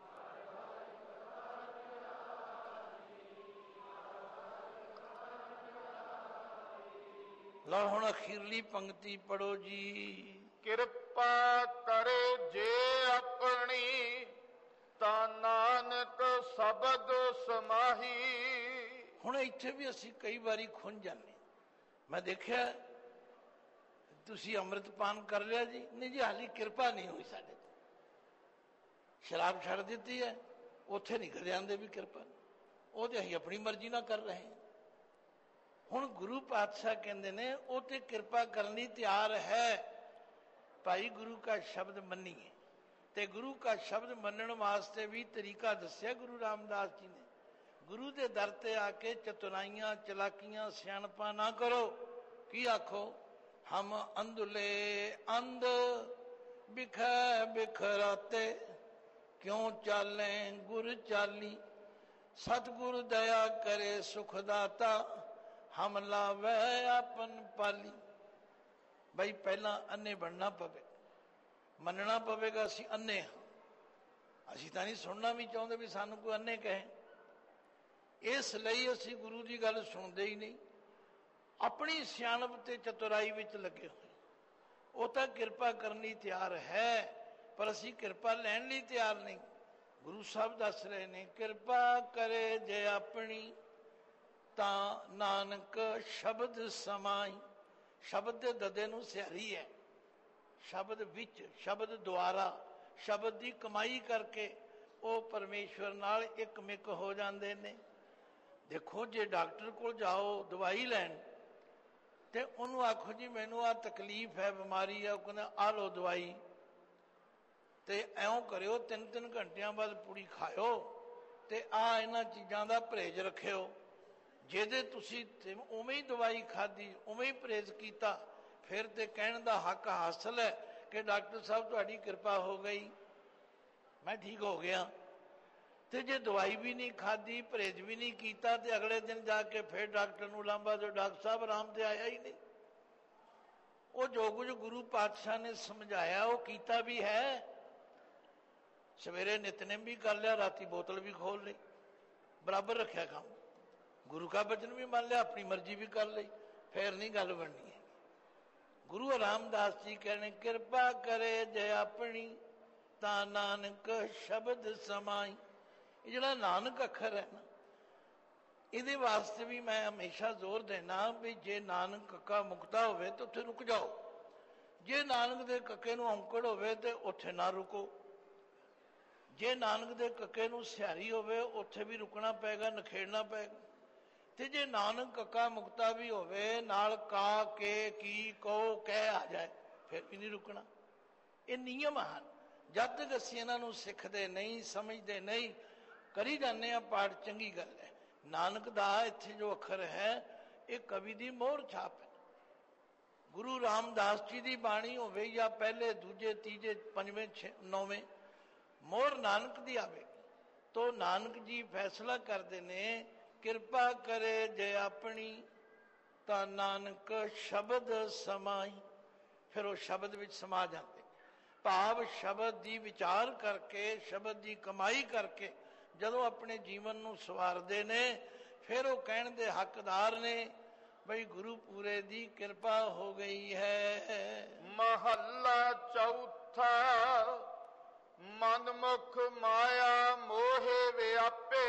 ਲਓ ਹੁਣ ਅਖੀਰਲੀ ਪੰਕਤੀ ਪੜੋ ਜੀ। ਕਿਰਪਾ ਕਰੇ ਜੇ ਆਪਣੀ, ਤਾਂ ਨਾਨਕ ਸ਼ਬਦ ਸਮਾਹੀ। ਹੁਣ ਇੱਥੇ ਵੀ ਅਸੀਂ ਕਈ ਵਾਰੀ ਖੁੰਝ ਜਾਂਦੇ। ਮੈਂ ਦੇਖਿਆ ਤੁਸੀਂ ਅੰਮ੍ਰਿਤਪਾਨ ਕਰ ਲਿਆ ਜੀ, ਨਹੀਂ ਜੀ ਹਾਲੀ ਕਿਰਪਾ ਨਹੀਂ ਹੋਈ ਸਾਡੇ ਤੇ। ਸ਼ਰਾਬ ਛੱਡ ਦਿੱਤੀ ਹੈ, ਉੱਥੇ ਨਿਕਲ ਜਾਂਦੇ ਵੀ ਕਿਰਪਾ, ਉਹ ਤੇ ਅਸੀਂ ਆਪਣੀ ਮਰਜ਼ੀ ਨਾਲ ਕਰ ਰਹੇ ਹਾਂ। ਹੁਣ ਗੁਰੂ ਪਾਤਸ਼ਾਹ ਕਹਿੰਦੇ ਨੇ ਉਹ ਤੇ ਕਿਰਪਾ ਕਰਨ ਲਈ ਤਿਆਰ ਹੈ, ਭਾਈ ਗੁਰੂ ਕਾ ਸ਼ਬਦ ਮੰਨੀਏ। ਤੇ ਗੁਰੂ ਕਾ ਸ਼ਬਦ ਮੰਨਣ ਵਾਸਤੇ ਵੀ ਤਰੀਕਾ ਦੱਸਿਆ ਗੁਰੂ ਰਾਮਦਾਸ ਜੀ ਨੇ। ਗੁਰੂ ਦੇ ਦਰ ਤੇ ਆ ਕੇ ਚਤੁਰਾਈਆਂ ਚਲਾਕੀਆਂ ਸਿਆਣਪਾਂ ਨਾ ਕਰੋ। ਕੀ ਆਖੋ? ਹਮ ਅੰਧੁਲੇ ਅੰਧ ਬਿਖੈ ਬਿਖਰਾਤੇ, ਕਿਉ ਚਾਲੈ ਗੁਰ ਚਾਲੀ। ਸਤਿਗੁਰ ਦਇਆ ਕਰੇ ਸੁਖ ਦਾਤਾ, ਹਮ ਲਾਵੈ ਆਪਨ ਪਾਲੀ। ਬਈ ਪਹਿਲਾਂ ਅੰਨੇ ਬਣਨਾ ਪਵੇ, ਮੰਨਣਾ ਪਵੇਗਾ ਅਸੀਂ ਅੰਨੇ ਹਾਂ। ਅਸੀਂ ਤਾਂ ਨਹੀਂ ਸੁਣਨਾ ਵੀ ਚਾਹੁੰਦੇ ਵੀ ਸਾਨੂੰ ਕੋਈ ਅੰਨੇ ਕਹੇ। ਇਸ ਲਈ ਅਸੀਂ ਗੁਰੂ ਦੀ ਗੱਲ ਸੁਣਦੇ ਹੀ ਨਹੀਂ। ਆਪਣੀ ਸਿਆਣਪ ਤੇ ਚਤੁਰਾਈ ਵਿੱਚ ਲੱਗੇ ਹੋਏ। ਉਹ ਤਾਂ ਕਿਰਪਾ ਕਰਨੀ ਤਿਆਰ ਹੈ, ਪਰ ਅਸੀਂ ਕਿਰਪਾ ਲੈਣ ਲਈ ਤਿਆਰ ਨਹੀਂ। ਗੁਰੂ ਸਾਹਿਬ ਦੱਸ ਰਹੇ ਨੇ, ਕਿਰਪਾ ਕਰੇ ਜੇ ਆਪਣੀ, ਤਾਂ ਨਾਨਕ ਸ਼ਬਦ ਸਮਾਈ। ਸ਼ਬਦ ਦੇ ਦਦੇ ਨੂੰ ਸਿਹਾਰੀ ਹੈ। ਸ਼ਬਦ ਵਿੱਚ, ਸ਼ਬਦ ਦੁਆਰਾ, ਸ਼ਬਦ ਦੀ ਕਮਾਈ ਕਰਕੇ ਉਹ ਪਰਮੇਸ਼ਵਰ ਨਾਲ ਇੱਕ ਮਿਕ ਹੋ ਜਾਂਦੇ ਨੇ। ਦੇਖੋ, ਜੇ ਡਾਕਟਰ ਕੋਲ ਜਾਓ ਦਵਾਈ ਲੈਣ ਤੇ ਉਹਨੂੰ ਆਖੋ ਜੀ ਮੈਨੂੰ ਆਹ ਤਕਲੀਫ ਹੈ, ਬਿਮਾਰੀ ਹੈ, ਉਹ ਕਹਿੰਦਾ ਆਹ ਲਓ ਦਵਾਈ, ਤੇ ਐਂ ਕਰਿਓ 3-3 ਘੰਟਿਆਂ ਬਾਅਦ ਪੂੜੀ ਖਾਇਓ ਤੇ ਆਹ ਇਹਨਾਂ ਚੀਜ਼ਾਂ ਦਾ ਪਰਹੇਜ਼ ਰੱਖਿਓ। ਜਿਹਦੇ ਤੁਸੀਂ ਉਵੇਂ ਹੀ ਦਵਾਈ ਖਾਧੀ, ਉਵੇਂ ਹੀ ਪਰਹੇਜ਼ ਕੀਤਾ, ਫਿਰ ਤੇ ਕਹਿਣ ਦਾ ਹੱਕ ਹਾਸਲ ਹੈ ਕਿ ਡਾਕਟਰ ਸਾਹਿਬ ਤੁਹਾਡੀ ਕਿਰਪਾ ਹੋ ਗਈ, ਮੈਂ ਠੀਕ ਹੋ ਗਿਆ। ਤੇ ਜੇ ਦਵਾਈ ਵੀ ਨਹੀਂ ਖਾਧੀ, ਪਰਹੇਜ਼ ਵੀ ਨਹੀਂ ਕੀਤਾ, ਤੇ ਅਗਲੇ ਦਿਨ ਜਾ ਕੇ ਫਿਰ ਡਾਕਟਰ ਨੂੰ ਲਾਂਭਾ ਦਿਓ, ਡਾਕਟਰ ਸਾਹਿਬ ਆਰਾਮ ਤੇ ਆਇਆ ਹੀ ਨਹੀਂ। ਉਹ ਜੋ ਕੁਝ ਗੁਰੂ ਪਾਤਸ਼ਾਹ ਨੇ ਸਮਝਾਇਆ ਉਹ ਕੀਤਾ ਵੀ ਹੈ। ਸਵੇਰੇ ਨਿਤਨੇਮ ਵੀ ਕਰ ਲਿਆ, ਰਾਤੀ ਬੋਤਲ ਵੀ ਖੋਲ ਲਈ, ਬਰਾਬਰ ਰੱਖਿਆ ਕੰਮ। ਗੁਰੂ ਕਾ ਬਚਨ ਵੀ ਮੰਨ ਲਿਆ, ਆਪਣੀ ਮਰਜ਼ੀ ਵੀ ਕਰ ਲਈ, ਫੇਰ ਨਹੀਂ ਗੱਲ ਬਣਨੀ ਹੈ। ਗੁਰੂ ਰਾਮਦਾਸ ਜੀ ਕਹਿੰਦੇ, ਕਿਰਪਾ ਕਰੇ ਜੇ ਆਪਣੀ, ਤਾਂ ਨਾਨਕ ਸ਼ਬਦ ਸਮਾਈ। ਇਹ ਜਿਹੜਾ ਨਾਨਕ ਅੱਖਰ ਹੈ ਨਾ, ਇਹਦੇ ਵਾਸਤੇ ਵੀ ਮੈਂ ਹਮੇਸ਼ਾ ਜ਼ੋਰ ਦੇਣਾ ਵੀ ਜੇ ਨਾਨਕ ਕੱਕਾ ਮੁਕਤਾ ਹੋਵੇ ਤਾਂ ਉੱਥੇ ਰੁਕ ਜਾਓ। ਜੇ ਨਾਨਕ ਦੇ ਕੱਕੇ ਨੂੰ ਔਂਕੜ ਹੋਵੇ ਤੇ ਉੱਥੇ ਨਾ ਰੁਕੋ। ਜੇ ਨਾਨਕ ਦੇ ਕੱਕੇ ਨੂੰ ਸਿਹਾਰੀ ਹੋਵੇ ਉੱਥੇ ਵੀ ਰੁਕਣਾ ਪਏਗਾ, ਨਖੇੜਨਾ ਪਏਗਾ। ਤੇ ਜੇ ਨਾਨਕ ਕੱਕਾ ਮੁਕਤਾ ਵੀ ਹੋਵੇ, ਨਾਲ ਕਾ, ਕੇ, ਕੀ, ਕੋ, ਕਹਿ ਆ ਜਾਏ, ਫਿਰ ਵੀ ਨਹੀਂ ਰੁਕਣਾ। ਇਹ ਨਿਯਮ ਹਨ। ਜਦ ਤੱਕ ਅਸੀਂ ਇਹਨਾਂ ਨੂੰ ਸਿੱਖਦੇ ਨਹੀਂ, ਸਮਝਦੇ ਨਹੀਂ, ਕਰੀ ਜਾਂਦੇ ਆ ਪਾਠ, ਚੰਗੀ ਗੱਲ ਹੈ। ਨਾਨਕ ਦਾ ਇੱਥੇ ਜੋ ਅੱਖਰ ਹੈ, ਇਹ ਕਵੀ ਦੀ ਮੋਹਰ ਛਾਪ ਹੈ। ਗੁਰੂ ਰਾਮਦਾਸ ਜੀ ਦੀ ਬਾਣੀ ਹੋਵੇ ਜਾਂ ਪਹਿਲੇ, ਦੂਜੇ, ਤੀਜੇ, ਪੰਜਵੇਂ, ਨੌਵੇਂ, ਮੋਹਰ ਨਾਨਕ ਦੀ ਆਵੇ। ਤੋ ਨਾਨਕ ਜੀ ਫੈਸਲਾ ਕਰਦੇ ਨੇ, ਕਿਰਪਾ ਕਰੇ ਜੇ ਆਪਣੀ, ਤਾਂ ਨਾਨਕ ਸ਼ਬਦ ਸਮਾਈ। ਫਿਰ ਉਹ ਸ਼ਬਦ ਵਿੱਚ ਸਮਾ ਜਾਂਦੇ। ਭਾਵ ਸ਼ਬਦ ਦੀ ਵਿਚਾਰ ਕਰਕੇ, ਸ਼ਬਦ ਦੀ ਕਮਾਈ ਕਰਕੇ ਜਦੋਂ ਆਪਣੇ ਜੀਵਨ ਨੂੰ ਸਵਾਰਦੇ ਨੇ, ਫਿਰ ਉਹ ਕਹਿਣ ਦੇ ਹੱਕਦਾਰ ਨੇ ਬਈ ਗੁਰੂ ਪੂਰੇ ਦੀ ਕਿਰਪਾ ਹੋ ਗਈ ਹੈ। ਮਹੱਲਾ ਚੌਥਾ। ਮਨਮੁਖ ਮਾਇਆ ਮੋਹਿ ਵਿਆਪੇ,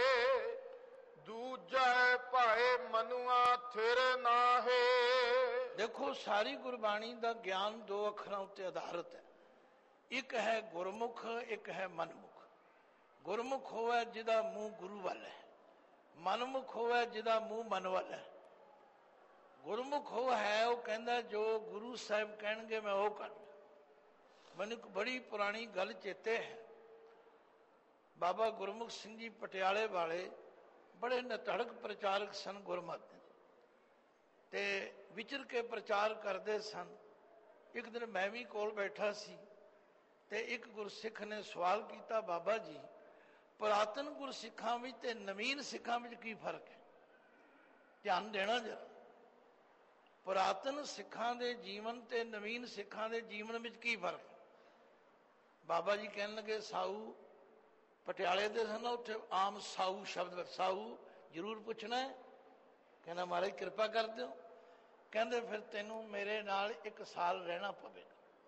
ਦੂਜੈ ਭਾਏ ਮਨੁਆ ਥਿਰ ਨਾਹੇ। ਦੇਖੋ, ਸਾਰੀ ਗੁਰਬਾਣੀ ਦਾ ਗਿਆਨ ਦੋ ਅੱਖਰਾਂ ਉੱਤੇ ਆਧਾਰਿਤ ਹੈ। ਇੱਕ ਹੈ ਗੁਰਮੁਖ, ਇੱਕ ਹੈ ਮਨਮੁਖ। ਗੁਰਮੁਖ ਹੋਵੇ ਜਿਹਦਾ ਮੂੰਹ ਗੁਰੂ ਵੱਲ ਹੈ, ਮਨਮੁਖ ਹੋਵੇ ਜਿਹਦਾ ਮੂੰਹ ਮਨ ਵੱਲ ਹੈ। ਗੁਰਮੁਖ ਉਹ ਹੈ, ਉਹ ਕਹਿੰਦਾ ਜੋ ਗੁਰੂ ਸਾਹਿਬ ਕਹਿਣਗੇ ਮੈਂ ਉਹ ਕਰ। ਮੈਨੂੰ ਇੱਕ ਬੜੀ ਪੁਰਾਣੀ ਗੱਲ ਚੇਤੇ ਹੈ। ਬਾਬਾ ਗੁਰਮੁਖ ਸਿੰਘ ਜੀ ਪਟਿਆਲੇ ਵਾਲੇ ਬੜੇ ਨਿਤੜਕ ਪ੍ਰਚਾਰਕ ਸਨ ਗੁਰਮਤਿ ਦੇ, ਤੇ ਵਿਚਰ ਕੇ ਪ੍ਰਚਾਰ ਕਰਦੇ ਸਨ। ਇੱਕ ਦਿਨ ਮੈਂ ਵੀ ਕੋਲ ਬੈਠਾ ਸੀ ਤੇ ਇੱਕ ਗੁਰਸਿੱਖ ਨੇ ਸਵਾਲ ਕੀਤਾ, ਬਾਬਾ ਜੀ ਪੁਰਾਤਨ ਗੁਰਸਿੱਖਾਂ ਵਿੱਚ ਤੇ ਨਵੀਨ ਸਿੱਖਾਂ ਵਿੱਚ ਕੀ ਫਰਕ ਹੈ? ਧਿਆਨ ਦੇਣਾ ਜਰਾ। ਪੁਰਾਤਨ ਸਿੱਖਾਂ ਦੇ ਜੀਵਨ ਤੇ ਨਵੀਨ ਸਿੱਖਾਂ ਦੇ ਜੀਵਨ ਵਿੱਚ ਕੀ ਫਰਕ? ਬਾਬਾ ਜੀ ਕਹਿਣ ਲੱਗੇ, ਸਾਊ ਪਟਿਆਲੇ ਦੇ ਸਨ, ਉੱਥੇ ਆਮ ਸਾਊ ਸ਼ਬਦ, ਸਾਊ ਜ਼ਰੂਰ ਪੁੱਛਣਾ ਹੈ। ਕਹਿੰਦਾ ਮਹਾਰਾਜ ਕਿਰਪਾ ਕਰ ਦਿਓ। ਕਹਿੰਦੇ ਫਿਰ ਤੈਨੂੰ ਮੇਰੇ ਨਾਲ 1 ਸਾਲ ਰਹਿਣਾ ਪਵੇਗਾ।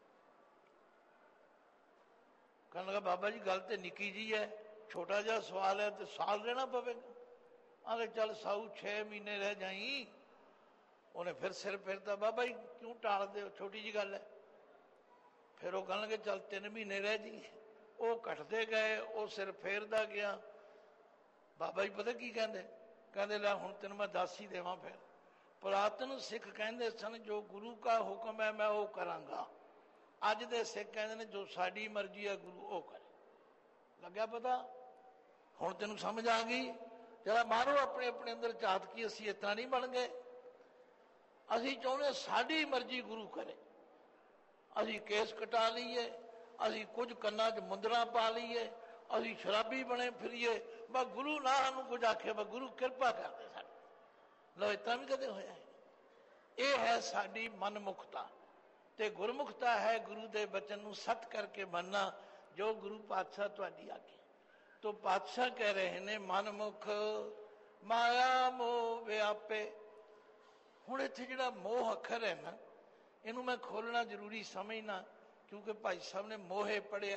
ਕਹਿਣ ਲੱਗਾ ਬਾਬਾ ਜੀ ਗੱਲ ਤੇ ਨਿੱਕੀ ਜੀ ਹੈ, ਛੋਟਾ ਜਿਹਾ ਸਵਾਲ ਹੈ, ਤੇ ਸਾਲ ਰਹਿਣਾ ਪਵੇਗਾ। ਆਂਦੇ ਚੱਲ ਸਾਊ 6 ਮਹੀਨੇ ਰਹਿ ਜਾਈ। ਉਹਨੇ ਫਿਰ ਸਿਰ ਫਿਰਤਾ, ਬਾਬਾ ਜੀ ਕਿਉਂ ਟਾਲਦੇ ਹੋ, ਛੋਟੀ ਜੀ ਗੱਲ ਹੈ। ਫਿਰ ਉਹ ਕਹਿਣ ਲੱਗੇ ਚੱਲ 3 ਮਹੀਨੇ ਰਹਿ ਜੀ। ਉਹ ਘਟਦੇ ਗਏ, ਉਹ ਸਿਰ ਫੇਰਦਾ ਗਿਆ। ਬਾਬਾ ਜੀ ਪਤਾ ਕੀ ਕਹਿੰਦੇ? ਕਹਿੰਦੇ ਲੈ ਹੁਣ ਤੈਨੂੰ ਮੈਂ ਦੱਸ ਹੀ ਦੇਵਾਂ। ਫਿਰ ਪੁਰਾਤਨ ਸਿੱਖ ਕਹਿੰਦੇ ਸਨ ਜੋ ਗੁਰੂ ਕਾ ਹੁਕਮ ਹੈ ਮੈਂ ਉਹ ਕਰਾਂਗਾ। ਅੱਜ ਦੇ ਸਿੱਖ ਕਹਿੰਦੇ ਨੇ ਜੋ ਸਾਡੀ ਮਰਜ਼ੀ ਹੈ ਗੁਰੂ ਉਹ ਕਰੇ। ਲੱਗਿਆ ਪਤਾ? ਹੁਣ ਤੈਨੂੰ ਸਮਝ ਆ ਗਈ? ਜਰਾ ਮਾਰੋ ਆਪਣੇ ਆਪਣੇ ਅੰਦਰ ਝਾਤ ਕੀ ਅਸੀਂ ਇਸ ਤਰ੍ਹਾਂ ਨਹੀਂ ਬਣ ਗਏ। ਅਸੀਂ ਚਾਹੁੰਦੇ ਸਾਡੀ ਮਰਜ਼ੀ ਗੁਰੂ ਕਰੇ। ਅਸੀਂ ਕੇਸ ਕਟਾ ਲਈਏ, ਅਸੀਂ ਕੁਝ ਕੰਨਾਂ 'ਚ ਮੁੰਦਰਾਂ ਪਾ ਲਈਏ, ਅਸੀਂ ਸ਼ਰਾਬੀ ਬਣੇ ਫਿਰੀਏ, ਬਸ ਗੁਰੂ ਨਾ ਸਾਨੂੰ ਕੁਝ ਆਖੇ, ਬਸ ਗੁਰੂ ਕਿਰਪਾ ਕਰਦੇ ਸਾਡੇ। ਲੋ ਇਤਾਂ ਵੀ ਕਦੇ ਹੋਇਆ? ਇਹ ਹੈ ਸਾਡੀ ਮਨਮੁਖਤਾ। ਤੇ ਗੁਰਮੁਖਤਾ ਹੈ ਗੁਰੂ ਦੇ ਬਚਨ ਨੂੰ ਸੱਤ ਕਰਕੇ ਮੰਨਣਾ, ਜੋ ਗੁਰੂ ਪਾਤਸ਼ਾਹ ਤੁਹਾਡੀ ਆਗੇ। ਤੋ ਪਾਤਸ਼ਾਹ ਕਹਿ ਰਹੇ ਨੇ ਮਨਮੁਖ ਮਾਇਆ ਮੋਹ ਵਿਆਪੇ। ਹੁਣ ਇੱਥੇ ਜਿਹੜਾ ਮੋਹ ਅੱਖਰ ਹੈ ਨਾ, ਇਹਨੂੰ ਮੈਂ ਖੋਲਣਾ ਜ਼ਰੂਰੀ ਸਮਝਣਾ, ਕਿਉਂਕਿ ਭਾਈ ਸਾਹਿਬ ਨੇ ਮੋਹੇ ਪੜਿਆ।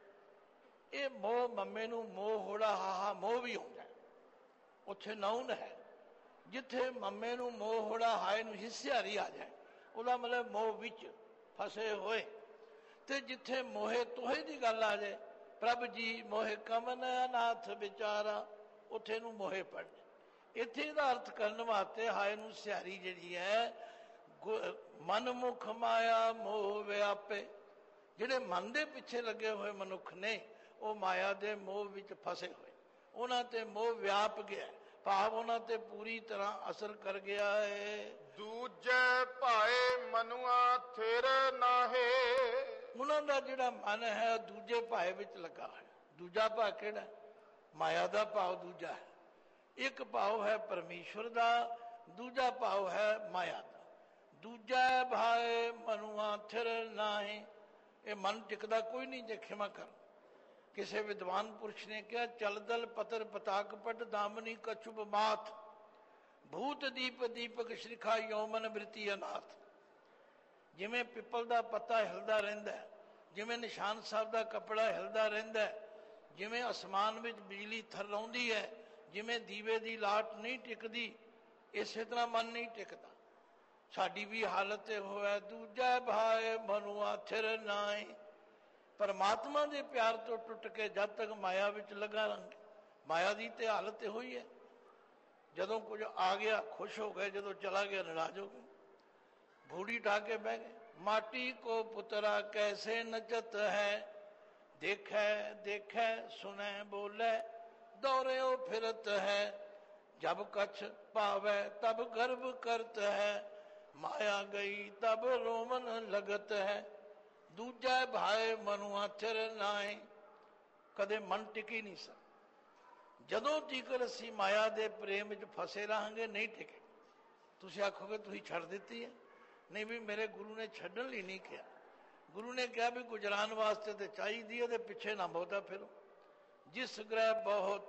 ਇਹ ਮੋਹ ਮੰਮੇ ਨੂੰ ਮੋਹ ਹੋੜਾ ਹਾਹਾ ਮੋਹ ਵੀ ਹੁੰਦਾ, ਉੱਥੇ ਨਾਉਨ ਹੈ। ਜਿੱਥੇ ਮੰਮੇ ਨੂੰ ਮੋਹ ਹੋੜਾ ਹਾਏ ਨੂੰ ਹਿੱਸਿਆਰੀ ਆ ਜਾਏ, ਉਹਦਾ ਮਤਲਬ ਮੋਹ ਵਿੱਚ ਫਸੇ ਹੋਏ। ਤੇ ਜਿੱਥੇ ਮੋਹੇ ਤੋਹੇ ਦੀ ਗੱਲ ਆ ਜਾਏ, ਪ੍ਰਭ ਜੀ ਮੋਹੇ ਕਮਨ ਅਨਾਥ ਵਿਚਾਰਾ, ਉੱਥੇ ਨੂੰ ਮੋਹੇ ਪੜ੍ਹ। ਇੱਥੇ ਇਹਦਾ ਅਰਥ ਕਰਨ ਵਾਸਤੇ ਹਾਏ ਨੂੰ ਸਿਆਰੀ ਜਿਹੜੀ ਹੈ, ਮਨਮੁਖ ਮਾਇਆ ਮੋਹ ਵਿਆਪੇ। ਜਿਹੜੇ ਮਨ ਦੇ ਪਿੱਛੇ ਲੱਗੇ ਹੋਏ ਮਨੁੱਖ ਨੇ, ਉਹ ਮਾਇਆ ਦੇ ਮੋਹ ਵਿੱਚ ਫਸੇ ਹੋਏ, ਉਹਨਾਂ ਤੇ ਮੋਹ ਵਿਆਪ ਗਿਆ, ਭਾਵ ਉਹਨਾਂ ਤੇ ਪੂਰੀ ਤਰ੍ਹਾਂ ਅਸਰ ਕਰ ਗਿਆ ਹੈ। ਦੂਜੇ ਭਾਏ ਮਨੁਆ ਥਿਰ ਨਾਹੇ। ਉਹਨਾਂ ਦਾ ਜਿਹੜਾ ਮਨ ਹੈ ਦੂਜੇ ਭਾਏ ਵਿੱਚ ਲੱਗਾ ਹੋਇਆ। ਦੂਜਾ ਭਾਅ ਕਿਹੜਾ? ਮਾਇਆ ਦਾ ਭਾਵ ਦੂਜਾ ਹੈ। ਇੱਕ ਭਾਵ ਹੈ ਪਰਮੇਸ਼ਵਰ ਦਾ, ਦੂਜਾ ਭਾਵ ਹੈ ਮਾਇਆ ਦਾ। ਦੂਜਾ ਭਾਏ ਮਨੁਆ ਥਿਰ ਨਾਹੇ। ਇਹ ਮਨ ਟਿਕਦਾ ਕੋਈ ਨਹੀਂ ਜੇ ਖਿਮਾ ਕਰ। ਕਿਸੇ ਵਿਦਵਾਨ ਪੁਰਸ਼ ਨੇ ਕਿਹਾ, ਚਲਦਲ ਪਤਰ ਪਤਾਕ ਪਟ ਦਾਮਨੀ ਕਛੁਬ ਮਾਤ, ਭੂਤ ਦੀਪ ਦੀਪਕ ਸ਼੍ਰਿਖਾ ਯੋਮਨ ਬ੍ਰਿਤੀ ਅਨਾਥ। ਜਿਵੇਂ ਪਿੱਪਲ ਦਾ ਪੱਤਾ ਹਿਲਦਾ ਰਹਿੰਦਾ, ਜਿਵੇਂ ਨਿਸ਼ਾਨ ਸਾਹਿਬ ਦਾ ਕੱਪੜਾ ਹਿਲਦਾ ਰਹਿੰਦਾ, ਜਿਵੇਂ ਅਸਮਾਨ ਵਿੱਚ ਬਿਜਲੀ ਥਰਰਾਉਂਦੀ ਹੈ, ਜਿਵੇਂ ਦੀਵੇ ਦੀ ਲਾਟ ਨਹੀਂ ਟਿਕਦੀ, ਇਸੇ ਤਰ੍ਹਾਂ ਮਨ ਨਹੀਂ ਟਿਕਦਾ। ਸਾਡੀ ਵੀ ਹਾਲਤ ਇਹ ਹੋਇਆ, ਦੂਜਾ ਭਾਏ ਮਨੁਆ ਥਿਰ ਨਾਹੀ। ਪਰਮਾਤਮਾ ਦੇ ਪਿਆਰ ਤੋਂ ਟੁੱਟ ਕੇ ਜਦ ਤੱਕ ਮਾਇਆ ਵਿੱਚ ਲੱਗਾ ਰਹਾਂਗੇ, ਮਾਇਆ ਦੀ ਤੇ ਹਾਲਤ ਇਹੋ ਹੀ ਹੈ। ਜਦੋਂ ਕੁਝ ਆ ਗਿਆ ਖੁਸ਼ ਹੋ ਗਏ, ਜਦੋਂ ਚਲਾ ਗਿਆ ਨਾਰਾਜ਼ ਹੋ ਗਏ, ਭੂੜੀ ਢਾ ਕੇ ਬਹਿ ਗਏ। ਮਾਟੀ ਕੋ ਪੁਤਰਾ ਕੈਸੇ ਨਚਤ ਹੈ, ਦੇਖੈ ਦੇਖੈ ਸੁਨੈ ਬੋਲੇ, ਦੌੜਿਓ ਫਿਰਤ ਹੈ। ਜਬ ਕਛ ਪਾਵੈ ਤਬ ਗਰਭ ਕਰਤ ਹੈ, ਮਾਇਆ ਗਈ ਤਬ ਰੋਮਨ ਲਗਤ ਹੈ। ਦੂਜਾ ਭਾਏ ਮਨੁਆ ਥਿਰ ਨਾਹੀ। ਕਦੇ ਮਨ ਟਿਕੀ ਨਹੀਂ ਸਕਦਾ। ਜਦੋਂ ਤੀਕਰ ਅਸੀਂ ਮਾਇਆ ਦੇ ਪ੍ਰੇਮ ਵਿੱਚ ਫਸੇ ਰਹਾਂਗੇ, ਨਹੀਂ ਟਿਕੇ। ਤੁਸੀਂ ਆਖੋਗੇ ਤੁਸੀਂ ਛੱਡ ਦਿੱਤੀ ਹੈ। ਨਹੀਂ ਵੀ ਮੇਰੇ ਗੁਰੂ ਨੇ ਛੱਡਣ ਲਈ ਨਹੀਂ ਕਿਹਾ। ਗੁਰੂ ਨੇ ਕਿਹਾ ਵੀ ਗੁਜਰਾਨ ਵਾਸਤੇ ਤੇ ਚਾਹੀਦੀ, ਉਹਦੇ ਪਿੱਛੇ ਨਾ ਬਹੁਤਾ ਫਿਰੋ। ਜਿਸ ਗ੍ਰਹਿ ਬਹੁਤ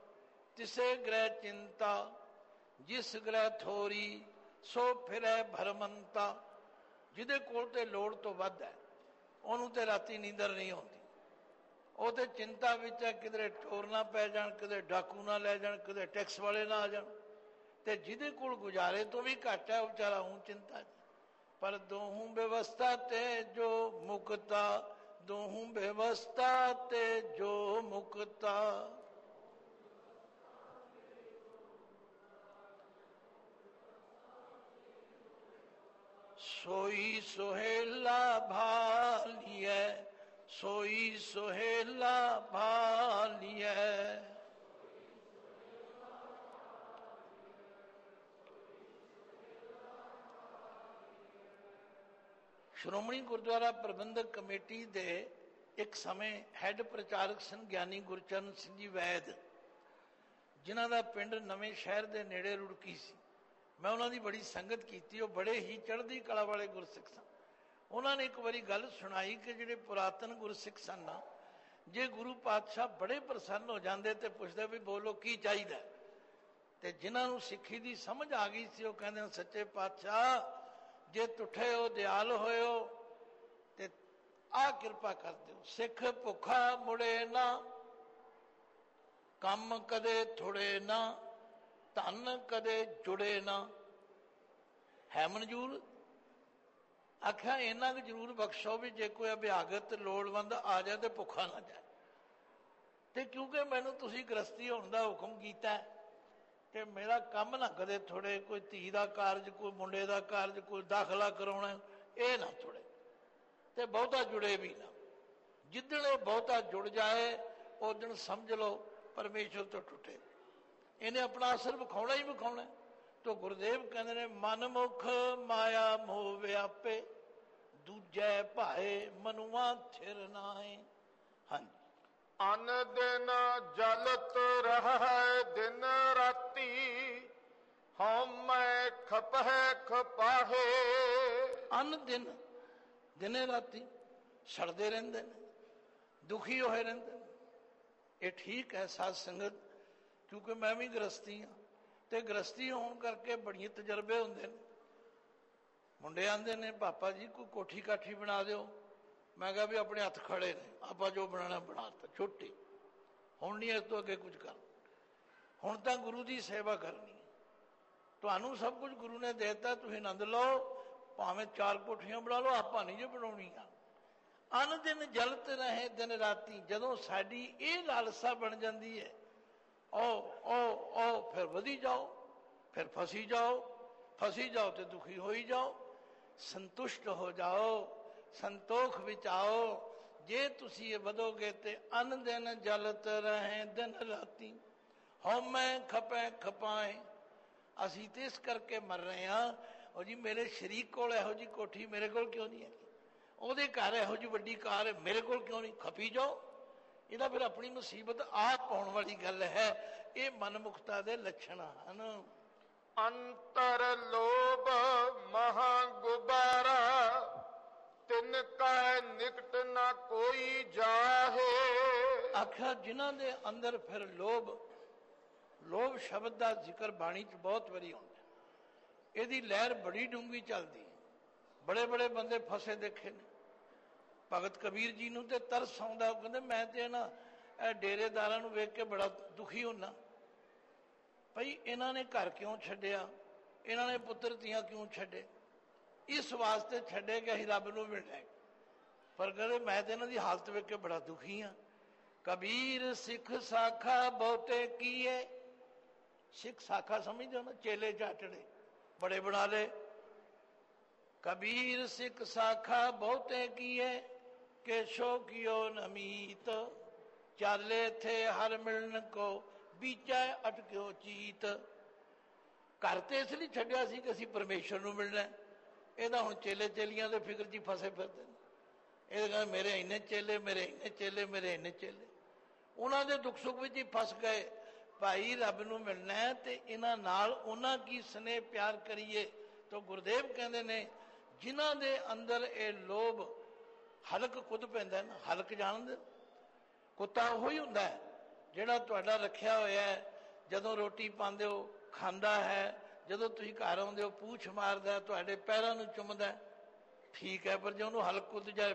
ਤਿਸੇ ਗ੍ਰਹਿ ਚਿੰਤਾ, ਜਿਸ ਗ੍ਰਹਿ ਥੋਰੀ ਸੋ ਫਿਰੈ ਭਰਮੰਤਾ। ਜਿਹਦੇ ਕੋਲ ਤੇ ਲੋੜ ਤੋਂ ਵੱਧ ਹੈ, ਉਹਨੂੰ ਤੇ ਰਾਤੀ ਨੀਂਦਰ ਨਹੀਂ ਆਉਂਦੀ। ਉਹ ਤੇ ਚਿੰਤਾ ਵਿੱਚ ਹੈ, ਕਿਧਰੇ ਚੋਰ ਨਾ ਪੈ ਜਾਣ, ਕਿਧਰੇ ਡਾਕੂ ਨਾ ਲੈ ਜਾਣ, ਕਿਧਰੇ ਟੈਕਸ ਵਾਲੇ ਨਾ ਆ ਜਾਣ। ਤੇ ਜਿਹਦੇ ਕੋਲ ਗੁਜ਼ਾਰੇ ਤੋਂ ਵੀ ਘੱਟ ਹੈ, ਉਹ ਵਿਚਾਰਾ ਹੂੰ ਚਿੰਤਾ। ਪਰ ਦੋਹੂ ਵਿਵਸਥਾ ਤੇ ਜੋ ਮੁਕਤਾ, ਦੋਹੂ ਵਿਵਸਥਾ ਤੇ ਜੋ ਮੁਕਤਾ। ਸੋਈ ਸੁਹੇਲਾ ਭਾਲੀਐ, ਸੋਈ ਸੁਹੇਲਾ ਭਾਲੀਐ। ਸ਼੍ਰੋਮਣੀ ਗੁਰਦੁਆਰਾ ਪ੍ਰਬੰਧਕ ਕਮੇਟੀ ਦੇ ਇੱਕ ਸਮੇਂ ਹੈੱਡ ਪ੍ਰਚਾਰਕ ਸਨ ਗਿਆਨੀ ਗੁਰਚਰਨ ਸਿੰਘ ਜੀ ਵੈਦ, ਜਿਨ੍ਹਾਂ ਦਾ ਪਿੰਡ ਨਵੇਂ ਸ਼ਹਿਰ ਦੇ ਨੇੜੇ ਰੁੜਕੀ ਸੀ। ਮੈਂ ਉਹਨਾਂ ਦੀ ਬੜੀ ਸੰਗਤ ਕੀਤੀ। ਉਹ ਬੜੇ ਹੀ ਚੜ੍ਹਦੀ ਕਲਾ ਵਾਲੇ ਗੁਰਸਿੱਖ ਸਨ। ਉਹਨਾਂ ਨੇ ਇੱਕ ਵਾਰੀ ਗੱਲ ਸੁਣਾਈ ਕਿ ਜਿਹੜੇ ਪੁਰਾਤਨ ਗੁਰਸਿੱਖ ਸਨ ਨਾ, ਜੇ ਗੁਰੂ ਪਾਤਸ਼ਾਹ ਬੜੇ ਪ੍ਰਸੰਨ ਹੋ ਜਾਂਦੇ ਤੇ ਪੁੱਛਦੇ ਵੀ ਬੋਲੋ ਕੀ ਚਾਹੀਦਾ। ਤੇ ਜਿਨ੍ਹਾਂ ਨੂੰ ਸਿੱਖੀ ਦੀ ਸਮਝ ਆ ਗਈ ਸੀ, ਉਹ ਕਹਿੰਦੇ ਸੱਚੇ ਪਾਤਸ਼ਾਹ ਜੇ ਤੁਠੇ ਹੋ ਦਿਆਲ ਹੋਇਓ ਤੇ ਆਹ ਕਿਰਪਾ ਕਰ ਦਿਓ, ਸਿੱਖ ਭੁੱਖਾ ਮੁੜੇ ਨਾ, ਕੰਮ ਕਦੇ ਥੁੜੇ ਨਾ, ਧਨ ਕਦੇ ਜੁੜੇ ਨਾ। ਹੈ ਮਨਜ਼ੂਰ? ਆਖਿਆ ਇੰਨਾ ਕੁ ਜ਼ਰੂਰ ਬਖਸ਼ੋ ਵੀ ਜੇ ਕੋਈ ਅਭਿਆਗਤ ਲੋੜਵੰਦ ਆ ਜਾਏ ਤੇ ਭੁੱਖਾ ਨਾ ਜਾਏ। ਤੇ ਕਿਉਂਕਿ ਮੈਨੂੰ ਤੁਸੀਂ ਗ੍ਰਸਤੀ ਹੋਣ ਦਾ ਹੁਕਮ ਕੀਤਾ ਤੇ ਮੇਰਾ ਕੰਮ ਨਾ ਕਦੇ ਥੋੜੇ, ਕੋਈ ਧੀ ਦਾ ਕਾਰਜ, ਕੋਈ ਮੁੰਡੇ ਦਾ ਕਾਰਜ, ਕੋਈ ਦਾਖਲਾ ਕਰਾਉਣਾ, ਇਹ ਨਾ ਥੋੜੇ ਤੇ ਬਹੁਤਾ ਜੁੜੇ ਵੀ ਨਾ। ਜਿੱਦਣ ਇਹ ਬਹੁਤਾ ਜੁੜ ਜਾਏ ਉਸ ਦਿਨ ਸਮਝ ਲਓ ਪਰਮੇਸ਼ਵਰ ਤੋਂ ਟੁੱਟੇ। ਇਹਨੇ ਆਪਣਾ ਅਸਰ ਵਿਖਾਉਣਾ ਹੀ ਵਿਖਾਉਣਾ। ਤੋ ਗੁਰਦੇਵ ਕਹਿੰਦੇ ਨੇ ਮਨਮੁਖ ਮਾਇਆ ਮੋਹ ਵਿਆਪੇ, ਦੂਜੈ ਭਾਏ ਮਨੁਆ ਥਿਰ ਨਾਹੀ। ਹਾਂਜੀ, ਅਨ ਦਿਨ ਜਲਤ ਰਹਿ ਦਿਨ ਰਾਤੀ, ਹਉਮੈ ਖਪਹਿ ਖਪਾਹੇ। ਅਨ ਦਿਨ, ਦਿਨੇ ਰਾਤੀ ਸੜਦੇ ਰਹਿੰਦੇ ਨੇ, ਦੁਖੀ ਹੋਏ ਰਹਿੰਦੇ ਨੇ। ਇਹ ਠੀਕ ਹੈ ਸਾਧ ਸੰਗਤ, ਕਿਉਂਕਿ ਮੈਂ ਵੀ ਗ੍ਰਸਤੀ ਹਾਂ, ਤੇ ਗ੍ਰਸਤੀ ਹੋਣ ਕਰਕੇ ਬੜੀਆਂ ਤਜਰਬੇ ਹੁੰਦੇ ਨੇ। ਮੁੰਡੇ ਆਂਦੇ ਨੇ ਪਾਪਾ ਜੀ ਕੋਈ ਕੋਠੀ ਕਾਠੀ ਬਣਾ ਦਿਓ। ਮੈਂ ਕਿਹਾ ਵੀ ਆਪਣੇ ਹੱਥ ਖੜੇ ਨੇ, ਆਪਾਂ ਜੋ ਬਣਾਉਣਾ ਬਣਾ ਦਿੱਤਾ, ਛੁੱਟੀ। ਹੁਣ ਨਹੀਂ ਇਸ ਤੋਂ ਅੱਗੇ ਕੁਝ ਕਰ, ਹੁਣ ਤਾਂ ਗੁਰੂ ਦੀ ਸੇਵਾ ਕਰਨੀ ਹੈ। ਤੁਹਾਨੂੰ ਸਭ ਕੁਝ ਗੁਰੂ ਨੇ ਦੇ ਦਿੱਤਾ, ਤੁਸੀਂ ਆਨੰਦ ਲਓ, ਭਾਵੇਂ 4 ਕੋਠੀਆਂ ਬਣਾ ਲਓ, ਆਪਾਂ ਨਹੀਂ ਜੇ ਬਣਾਉਣੀਆਂ। ਅਨ ਦਿਨ ਜਲਤ ਰਹੇ ਦਿਨ ਰਾਤੀ, ਜਦੋਂ ਸਾਡੀ ਇਹ ਲਾਲਸਾ ਬਣ ਜਾਂਦੀ ਹੈ, ਉਹ ਫਿਰ ਵਧੀ ਜਾਓ, ਫਿਰ ਫਸੀ ਜਾਓ ਤੇ ਦੁਖੀ ਹੋਈ ਜਾਓ। ਸੰਤੁਸ਼ਟ ਹੋ ਜਾਓ, ਸੰਤੋਖ ਵਿੱਚ ਆਓ। ਜੇ ਤੁਸੀਂ ਇਹ ਵਧੋਗੇ ਤੇ ਅਨ ਦਿਨ ਜਲਤ ਰਹੇ ਦਿਨ ਰਾਤੀ, ਹਉਮੈ ਖਪੈ ਖਪਾਏ। ਅਸੀਂ ਤੇ ਇਸ ਕਰਕੇ ਮਰ ਰਹੇ ਹਾਂ, ਉਹ ਜੀ ਮੇਰੇ ਸ਼ਰੀਕ ਕੋਲ ਇਹੋ ਜਿਹੀ ਕੋਠੀ ਮੇਰੇ ਕੋਲ ਕਿਉਂ ਨਹੀਂ ਹੈਗੀ, ਉਹਦੇ ਘਰ ਇਹੋ ਜਿਹੀ ਵੱਡੀ ਕਾਰ ਹੈ ਮੇਰੇ ਕੋਲ ਕਿਉਂ ਨਹੀਂ, ਖਪੀ ਜਾਓ। ਇਹਦਾ ਫਿਰ ਆਪਣੀ ਮੁਸੀਬਤ ਆਪ ਪਾਉਣ ਵਾਲੀ ਗੱਲ ਹੈ। ਇਹ ਮਨਮੁਖਤਾ ਦੇ ਲੱਛਣ ਹਨ। ਅੰਤਰ ਲੋਭ ਮਹਾ ਗੁਬਾਰਾ, ਤਿਨ ਕੈ ਨਿਕਟ ਨਾ ਕੋਈ ਜਾਹੇ। ਆਖਿਆ ਜਿਨ੍ਹਾਂ ਦੇ ਅੰਦਰ ਫਿਰ ਲੋਭ ਸ਼ਬਦ ਦਾ ਜ਼ਿਕਰ ਬਾਣੀ 'ਚ ਬਹੁਤ ਵਾਰੀ ਹੁੰਦਾ। ਇਹਦੀ ਲਹਿਰ ਬੜੀ ਡੂੰਘੀ ਚੱਲਦੀ ਹੈ, ਬੜੇ ਬੜੇ ਬੰਦੇ ਫਸੇ ਦੇਖੇ ਨੇ। ਭਗਤ ਕਬੀਰ ਜੀ ਨੂੰ ਤੇ ਤਰਸ ਆਉਂਦਾ, ਉਹ ਕਹਿੰਦੇ ਮੈਂ ਤੇ ਨਾ ਇਹ ਡੇਰੇਦਾਰਾਂ ਨੂੰ ਵੇਖ ਕੇ ਬੜਾ ਦੁਖੀ ਹੁੰਦਾ। ਭਈ ਇਹਨਾਂ ਨੇ ਘਰ ਕਿਉਂ ਛੱਡਿਆ, ਇਹਨਾਂ ਨੇ ਪੁੱਤਰ ਧੀਆਂ ਕਿਉਂ ਛੱਡੇ? ਇਸ ਵਾਸਤੇ ਛੱਡੇ ਕਿ ਅਸੀਂ ਰੱਬ ਨੂੰ ਮਿਲਣਾ। ਪਰ ਕਹਿੰਦੇ ਮੈਂ ਤੇ ਇਹਨਾਂ ਦੀ ਹਾਲਤ ਵੇਖ ਕੇ ਬੜਾ ਦੁਖੀ ਹਾਂ। ਕਬੀਰ ਸਿੱਖ ਸਾਖਾ ਬਹੁਤੇ ਕੀਏ। ਸਿੱਖ ਸਾਖਾ ਸਮਝਦੇ ਹੋ ਨਾ, ਚੇਲੇ ਚਾਟੜੇ ਬੜੇ ਬਣਾ ਲਏ। ਕਬੀਰ ਸਿੱਖ ਸਾਖਾ ਬਹੁਤੇ ਕੀਏ, ਕੇਸ਼ੋ ਕਿਓ ਨਮੀਤ। ਚਾਲੇ ਥੇ ਹਰ ਮਿਲਣ ਕੋ, ਬੀਚੈ ਅਟਕਿਓ ਚੀਤ। ਘਰ ਤੇ ਇਸ ਲਈ ਛੱਡਿਆ ਸੀ ਕਿ ਅਸੀਂ ਪਰਮੇਸ਼ਰ ਨੂੰ ਮਿਲਣਾ। ਇਹਦਾ ਹੁਣ ਚੇਲੇ ਚੇਲੀਆਂ ਦੇ ਫਿਕਰ 'ਚ ਫਸੇ ਫਿਰਦੇ ਨੇ। ਇਹ ਕਹਿੰਦੇ ਮੇਰੇ ਇੰਨੇ ਚੇਲੇ, ਮੇਰੇ ਇੰਨੇ ਚੇਲੇ, ਮੇਰੇ ਇੰਨੇ ਚੇਲੇ। ਉਹਨਾਂ ਦੇ ਦੁੱਖ ਸੁੱਖ ਵਿੱਚ ਹੀ ਫਸ ਗਏ। ਭਾਈ ਰੱਬ ਨੂੰ ਮਿਲਣਾ ਹੈ ਤੇ ਇਹਨਾਂ ਨਾਲ ਉਹਨਾਂ ਕੀ ਸਨੇਹ ਪਿਆਰ ਕਰੀਏ। ਤਾਂ ਗੁਰਦੇਵ ਕਹਿੰਦੇ ਨੇ ਜਿਨ੍ਹਾਂ ਦੇ ਅੰਦਰ ਇਹ ਲੋਭ, ਹਲਕ ਕੁੱਦ ਪੈਂਦਾ ਨਾ, ਹਲਕ ਜਾਣਦੇ, ਕੁੱਤਾ ਉਹੀ ਹੁੰਦਾ ਹੈ ਜਿਹੜਾ ਤੁਹਾਡਾ ਰੱਖਿਆ ਹੋਇਆ ਹੈ। ਜਦੋਂ ਰੋਟੀ ਪਾਉਂਦੇ ਹੋ ਖਾਂਦਾ ਹੈ, ਜਦੋਂ ਤੁਸੀਂ ਘਰ ਆਉਂਦੇ ਹੋ ਪੂਛ ਮਾਰਦਾ, ਤੁਹਾਡੇ ਪੈਰਾਂ ਨੂੰ ਚੁੰਮਦਾ, ਠੀਕ ਹੈ। ਪਰ ਜੇ ਉਹਨੂੰ ਹਲਕ ਕੁੱਦ ਜਾਏ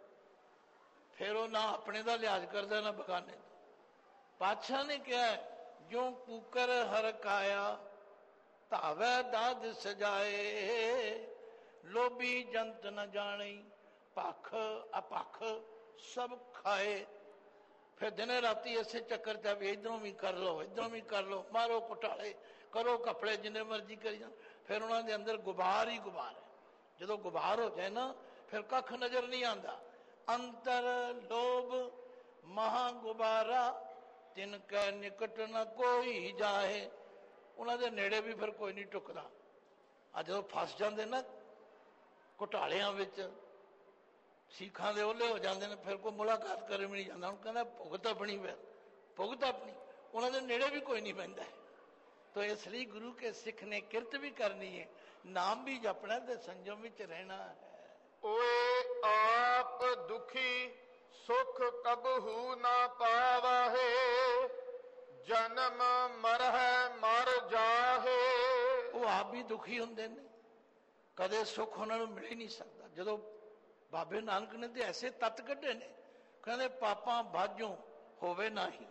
ਫਿਰ ਉਹ ਨਾ ਆਪਣੇ ਦਾ ਲਿਹਾਜ਼ ਕਰਦਾ ਨਾ ਬਗਾਨੇ ਦਾ। ਪਾਤਸ਼ਾਹ ਨੇ ਕਿਹਾ ਜੋ ਕੂਕਰ ਹਰਕਾਇਆ, ਧਾਵੈ ਦਾਦ ਸਜਾਏ। ਲੋਭੀ ਜੰਤ ਨ ਜਾਣੀ, ਭਖ ਅਪਖ ਸਭ ਖਾਏ। ਫਿਰ ਦਿਨੇ ਰਾਤੀ ਇਸੇ ਚੱਕਰ 'ਚ ਵੀ ਇੱਧਰੋਂ ਵੀ ਕਰ ਲਓ, ਇੱਧਰੋਂ ਵੀ ਕਰ ਲਓ, ਮਾਰੋ ਘੁਟਾਲੇ, ਕਰੋ ਕੱਪੜੇ ਜਿੰਨੇ ਮਰਜ਼ੀ ਕਰੀ ਜਾਣ। ਫਿਰ ਉਹਨਾਂ ਦੇ ਅੰਦਰ ਗੁਬਾਰ ਹੀ ਗੁਬਾਰ ਹੈ। ਜਦੋਂ ਗੁਬਾਰ ਹੋ ਜਾਏ ਨਾ ਫਿਰ ਕੱਖ ਨਜ਼ਰ ਨਹੀਂ ਆਉਂਦਾ। ਅੰਤਰ ਲੋਭ ਮਹਾ ਗੁਬਾਰਾ, ਤਿਨ ਕੈ ਨਿਕਟ ਨਾ ਕੋਈ ਜਾਏ। ਉਹਨਾਂ ਦੇ ਨੇੜੇ ਵੀ ਫਿਰ ਕੋਈ ਨਹੀਂ ਟੁਕਦਾ। ਆ ਜਦੋਂ ਫਸ ਜਾਂਦੇ ਨਾ ਘੁਟਾਲਿਆਂ ਵਿੱਚ, ਸਿੱਖਾਂ ਦੇ ਉਹਲੇ ਹੋ ਜਾਂਦੇ ਨੇ, ਫਿਰ ਕੋਈ ਮੁਲਾਕਾਤ ਕਰਨ ਵੀ ਨਹੀਂ ਜਾਂਦਾ। ਹੁਣ ਕਹਿੰਦਾ ਭੁਗਤ ਆਪਣੀ, ਫਿਰ ਭੁਗਤ ਆਪਣੀ, ਉਹਨਾਂ ਦੇ ਨੇੜੇ ਵੀ ਕੋਈ ਨਹੀਂ ਪੈਂਦਾ। ਤਾਂ ਇਸ ਲਈ ਗੁਰੂ ਕੇ ਸਿੱਖ ਨੇ ਕਿਰਤ ਵੀ ਕਰਨੀ ਹੈ, ਨਾਮ ਵੀ ਜਪਣਾ ਤੇ ਸੰਜਮ ਵਿੱਚ ਰਹਿਣਾ ਹੈ। ਓਏ ਆਪ ਦੁਖੀ ਸੁਖ ਕਬਹੂ ਨਾ ਪਾਵਹਿ, ਜਨਮ ਮਰਹਿ ਮਰ ਜਾਹੇ। ਉਹ ਆਪ ਵੀ ਦੁਖੀ ਹੁੰਦੇ ਨੇ, ਕਦੇ ਸੁੱਖ ਉਹਨਾਂ ਨੂੰ ਮਿਲ ਹੀ ਨਹੀਂ ਸਕਦਾ। ਜਦੋਂ ਬਾਬੇ ਨਾਨਕ ਨੇ ਤੇ ਐਸੇ ਤੱਤ ਕੱਢੇ ਨੇ, ਕਹਿੰਦੇ ਪਾਪਾਂ ਬਾਝੋਂ ਹੋਵੇ ਨਹੀਂ,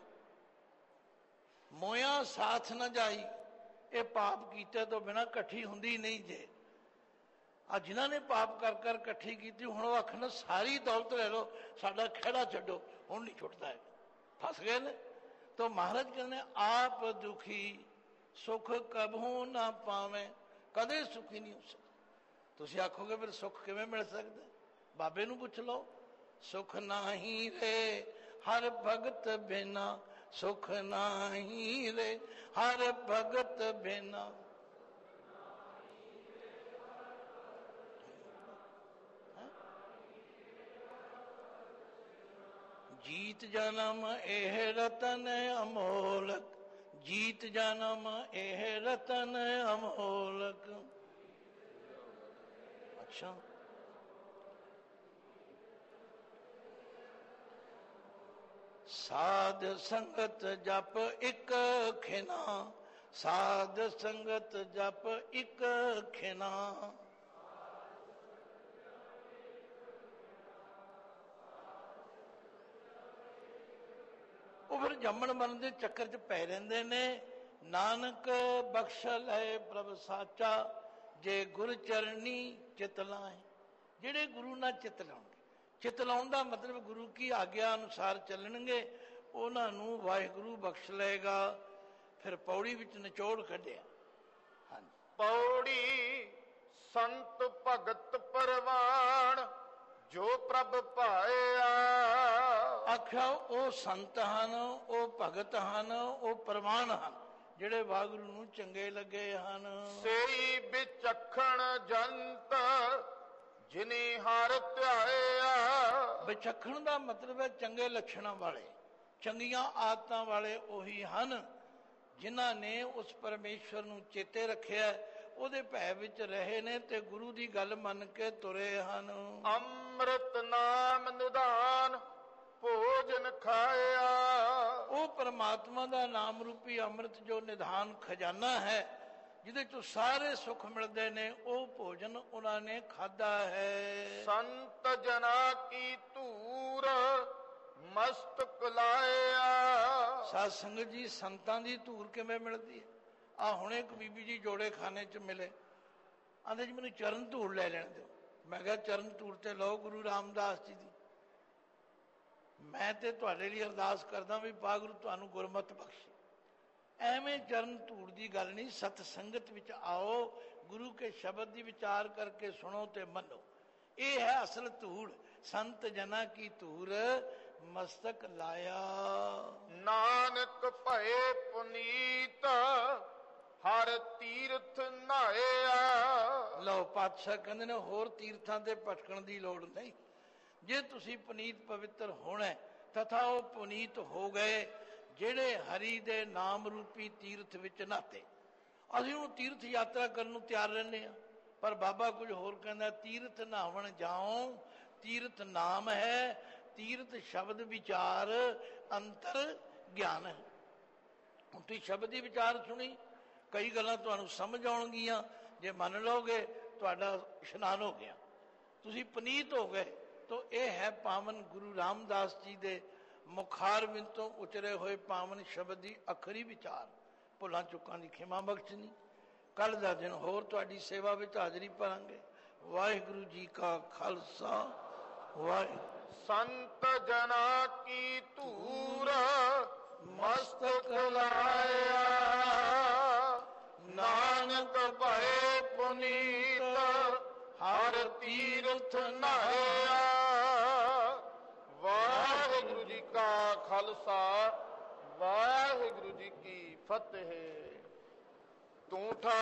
ਮੋਇਆ ਸਾਥ ਨਾ ਜਾਈ। ਇਹ ਪਾਪ ਕੀਤੇ ਤੋਂ ਬਿਨਾਂ ਇਕੱਠੀ ਹੁੰਦੀ ਨਹੀਂ ਜੇ। ਆ ਜਿਨ੍ਹਾਂ ਨੇ ਪਾਪ ਕਰ ਕਰ ਇਕੱਠੀ ਕੀਤੀ, ਹੁਣ ਉਹ ਆਖਣ ਸਾਰੀ ਦੌਲਤ ਲੈ ਲਓ, ਸਾਡਾ ਖਹਿੜਾ ਛੱਡੋ, ਹੁਣ ਨਹੀਂ ਛੁੱਟਦਾ ਹੈ, ਫਸ ਗਏ ਨੇ। ਤਾਂ ਮਹਾਰਾਜ ਕਹਿੰਦੇ ਆਪ ਦੁਖੀ ਸੁਖ ਕਬਹੂ ਨਾ ਪਾਵੇਂ, ਕਦੇ ਸੁਖੀ ਨਹੀਂ ਹੋ ਸਕਦਾ। ਤੁਸੀਂ ਆਖੋਗੇ ਫਿਰ ਸੁੱਖ ਕਿਵੇਂ ਮਿਲ ਸਕਦਾ? ਬਾਬੇ ਨੂੰ ਪੁੱਛ ਲਓ। ਸੁਖ ਨਾਹੀ ਰੇ ਹਰ ਭਗਤ ਬਿਨਾ, ਸੁਖ ਨਾਹੀ ਰੇ ਹਰ ਭਗਤ ਬਿਨਾ। ਜੀ ਜੀਤ ਜਨਮ ਇਹ ਰਤਨ ਅਮੋਲਕ, ਜੀਤ ਜਨਮ ਇਹ ਰਤਨ ਅਮੋਲਕ। ਅੱਛਾ, ਸਾਧ ਸੰਗਤ ਜਪ ਇਕ ਖਿਨਾ, ਸਾਧ ਸੰਗਤ ਜਪ ਇਕ ਖਿਨਾ। ਉਹ ਫਿਰ ਜੰਮਣ ਮਰਨ ਦੇ ਚੱਕਰ 'ਚ ਪੈ ਰਹਿੰਦੇ ਨੇ। ਨਾਨਕ ਬਖਸ਼ ਲੈ ਪ੍ਰਭ ਸਾਚਾ, ਜੇ ਗੁਰ ਚਰਨੀ ਚਿਤ ਲਾਏ। ਜਿਹੜੇ ਗੁਰੂ ਨਾਲ ਚਿਤ ਲਾਉਣਗੇ, ਚਿਤ ਲਾਉਣ ਦਾ ਮਤਲਬ ਗੁਰੂ ਕੀ ਆਗਿਆ ਅਨੁਸਾਰ ਚੱਲਣਗੇ, ਉਹਨਾਂ ਨੂੰ ਵਾਹਿਗੁਰੂ ਬਖਸ਼ ਲਏਗਾ। ਫਿਰ ਪੌੜੀ ਵਿੱਚ ਨਿਚੋੜ ਕੱਢਿਆ। ਹਾਂਜੀ, ਪੌੜੀ ਸੰਤ ਭਗਤ ਪਰਵਾਨ, ਜੋ ਪ੍ਰਭ ਭਾਇਆ। ਆਖਿਆ ਉਹ ਸੰਤ ਹਨ, ਉਹ ਭਗਤ ਹਨ, ਉਹ ਪ੍ਰਵਾਨ ਹਨ, ਜਿਹੜੇ ਵਾਹਿਗੁਰੂ ਨੂੰ ਚੰਗੇ ਲੱਗੇ ਹਨ। ਸੇਈ ਵਿਚਖਣ ਜੰਤ, ਜਿਨੀ ਹਰ ਧਿਆਇਆ। ਵਿਚਖਣ ਦਾ ਮਤਲਬ ਹੈ ਚੰਗੇ ਲੱਛਣਾਂ ਵਾਲੇ, ਚੰਗੀਆਂ ਆਦਤਾਂ ਵਾਲੇ ਉਹੀ ਹਨ ਜਿਨ੍ਹਾਂ ਨੇ ਉਸ ਪਰਮੇਸ਼ਵਰ ਨੂੰ ਚੇਤੇ ਰੱਖਿਆ, ਉਹਦੇ ਭੈ ਵਿੱਚ ਰਹੇ ਨੇ ਤੇ ਗੁਰੂ ਦੀ ਗੱਲ ਮੰਨ ਕੇ ਤੁਰੇ ਹਨ। ਅੰਮ੍ਰਿਤ ਨਾਮ ਨਿਧਾਨ, ਭੋਜਨ ਖਾਇਆ। ਉਹ ਪਰਮਾਤਮਾ ਦਾ ਨਾਮ ਰੂਪੀ ਅੰਮ੍ਰਿਤ ਜੋ ਨਿਧਾਨ ਖਜ਼ਾਨਾ ਹੈ, ਜਿਹਦੇ ਚੋਂ ਸਾਰੇ ਸੁੱਖ ਮਿਲਦੇ ਨੇ, ਉਹ ਭੋਜਨ ਉਹਨਾਂ ਨੇ ਖਾਧਾ ਹੈ। ਸੰਤ ਜਨਾ ਕੀ ਧੂਰ, ਮਸਤਕ ਲਾਇਆ। ਸਾਧ ਸੰਗਤ ਜੀ, ਸੰਤਾਂ ਦੀ ਧੂਰ ਕਿਵੇਂ ਮਿਲਦੀ ਹੈ? ਆ ਹੁਣੇ ਇੱਕ ਬੀਬੀ ਜੀ ਜੋੜੇ ਖਾਨੇ 'ਚ ਮਿਲੇ, ਆਂਦੇ ਜੀ ਮੈਨੂੰ ਚਰਨ ਧੂੜ ਲੈ ਲੈਣ ਦਿਓ। ਮੈਂ ਕਿਹਾ ਚਰਨ ਧੂੜ ਤੇ ਲਓ ਗੁਰੂ ਰਾਮਦਾਸ ਜੀ ਦੀ। ਮੈਂ ਤੇ ਤੁਹਾਡੇ ਲਈ ਅਰਦਾਸ ਕਰਦਾ ਵੀ ਵਾਹਿਗੁਰੂ ਤੁਹਾਨੂੰ ਗੁਰਮਤਿ ਬਖਸ਼ੇ। ਐਵੇਂ ਚਰਨ ਧੂੜ ਦੀ ਗੱਲ ਨਹੀਂ। ਸਤ ਸੰਗਤ ਵਿੱਚ ਆਓ, ਗੁਰੂ ਕੇ ਸ਼ਬਦ ਦੀ ਵਿਚਾਰ ਕਰਕੇ ਸੁਣੋ ਤੇ ਮੰਨੋ। ਇਹ ਹੈ ਅਸਲ ਧੂੜ। ਸੰਤ ਜਨਾ ਕੀ ਧੂੜ ਮਸਤਕ ਲਾਇਆ। ਨਾਨਕ ਭਏ ਪੁਨੀਤ, ਹਰ ਤੀਰਥ ਨਹਾਇਆ। ਲਓ, ਪਾਤਸ਼ਾਹ ਕਹਿੰਦੇ ਨੇ ਹੋਰ ਤੀਰਥਾਂ ਤੇ ਭਟਕਣ ਦੀ ਲੋੜ ਨਹੀਂ। ਜੇ ਤੁਸੀਂ ਪੁਨੀਤ ਪਵਿੱਤਰ ਹੋਣਾ, ਤਥਾ ਉਹ ਪੁਨੀਤ ਹੋ ਗਏ ਜਿਹੜੇ ਹਰੀ ਦੇ ਨਾਮ ਰੂਪੀ ਤੀਰਥ ਵਿੱਚ ਨਹਾਤੇ। ਅਸੀਂ ਹੁਣ ਤੀਰਥ ਯਾਤਰਾ ਕਰਨ ਨੂੰ ਤਿਆਰ ਰਹਿੰਦੇ ਹਾਂ, ਪਰ ਬਾਬਾ ਕੁਝ ਹੋਰ ਕਹਿੰਦਾ, ਤੀਰਥ ਨਹਾਵਣ ਜਾਓ, ਤੀਰਥ ਨਾਮ ਹੈ, ਤੀਰਥ ਸ਼ਬਦ ਵਿਚਾਰ ਅੰਤਰ ਗਿਆਨ ਹੈ। ਹੁਣ ਤੁਸੀਂ ਸ਼ਬਦ ਦੀ ਵਿਚਾਰ ਸੁਣੀ, ਕਈ ਗੱਲਾਂ ਤੁਹਾਨੂੰ ਸਮਝ ਆਉਣਗੀਆਂ। ਜੇ ਮੰਨ ਲਓਗੇ ਤੁਹਾਡਾ ਇਸ਼ਨਾਨ ਹੋ ਗਿਆ, ਤੁਸੀਂ ਪੁਨੀਤ ਹੋ ਗਏ। ਤੋ ਇਹ ਹੈ ਪਾਵਨ ਗੁਰੂ ਰਾਮਦਾਸ ਜੀ ਦੇ ਮੁਖਾਰਬਿੰਦ ਤੋਂ ਉਚਰੇ ਹੋਏ ਪਾਵਨ ਸ਼ਬਦ ਦੀ ਅਖਰੀ ਵਿਚਾਰ। ਭੁੱਲਾਂ ਚੁੱਕਾਂ ਦੀ ਖਿਮਾ ਬਖਸ਼ਣੀ। ਕੱਲ ਦਾ ਦਿਨ ਹੋਰ ਤੁਹਾਡੀ ਸੇਵਾ ਵਿੱਚ ਹਾਜ਼ਰੀ ਭਰਾਂਗੇ। ਵਾਹਿਗੁਰੂ ਜੀ ਕਾ ਖਾਲਸਾ, ਵਾਹਿਗੁਰੂ। ਸੰਤ ਜਨਾ ਕੀ ਧੂਰ, ਮਸਤਕ ਲਾਇਆ। ਨਾਨਕ ਭਏ ਪੁਨੀਤ, ਹਰ ਤੀਰਥ ਨਹਾਇਆ। ਵਾਹਿਗੁਰੂ ਜੀ ਕਾ ਖਾਲਸਾ, ਵਾਹਿਗੁਰੂ ਜੀ ਕੀ ਫਤਿਹ। ਤੂੰ ਠਾ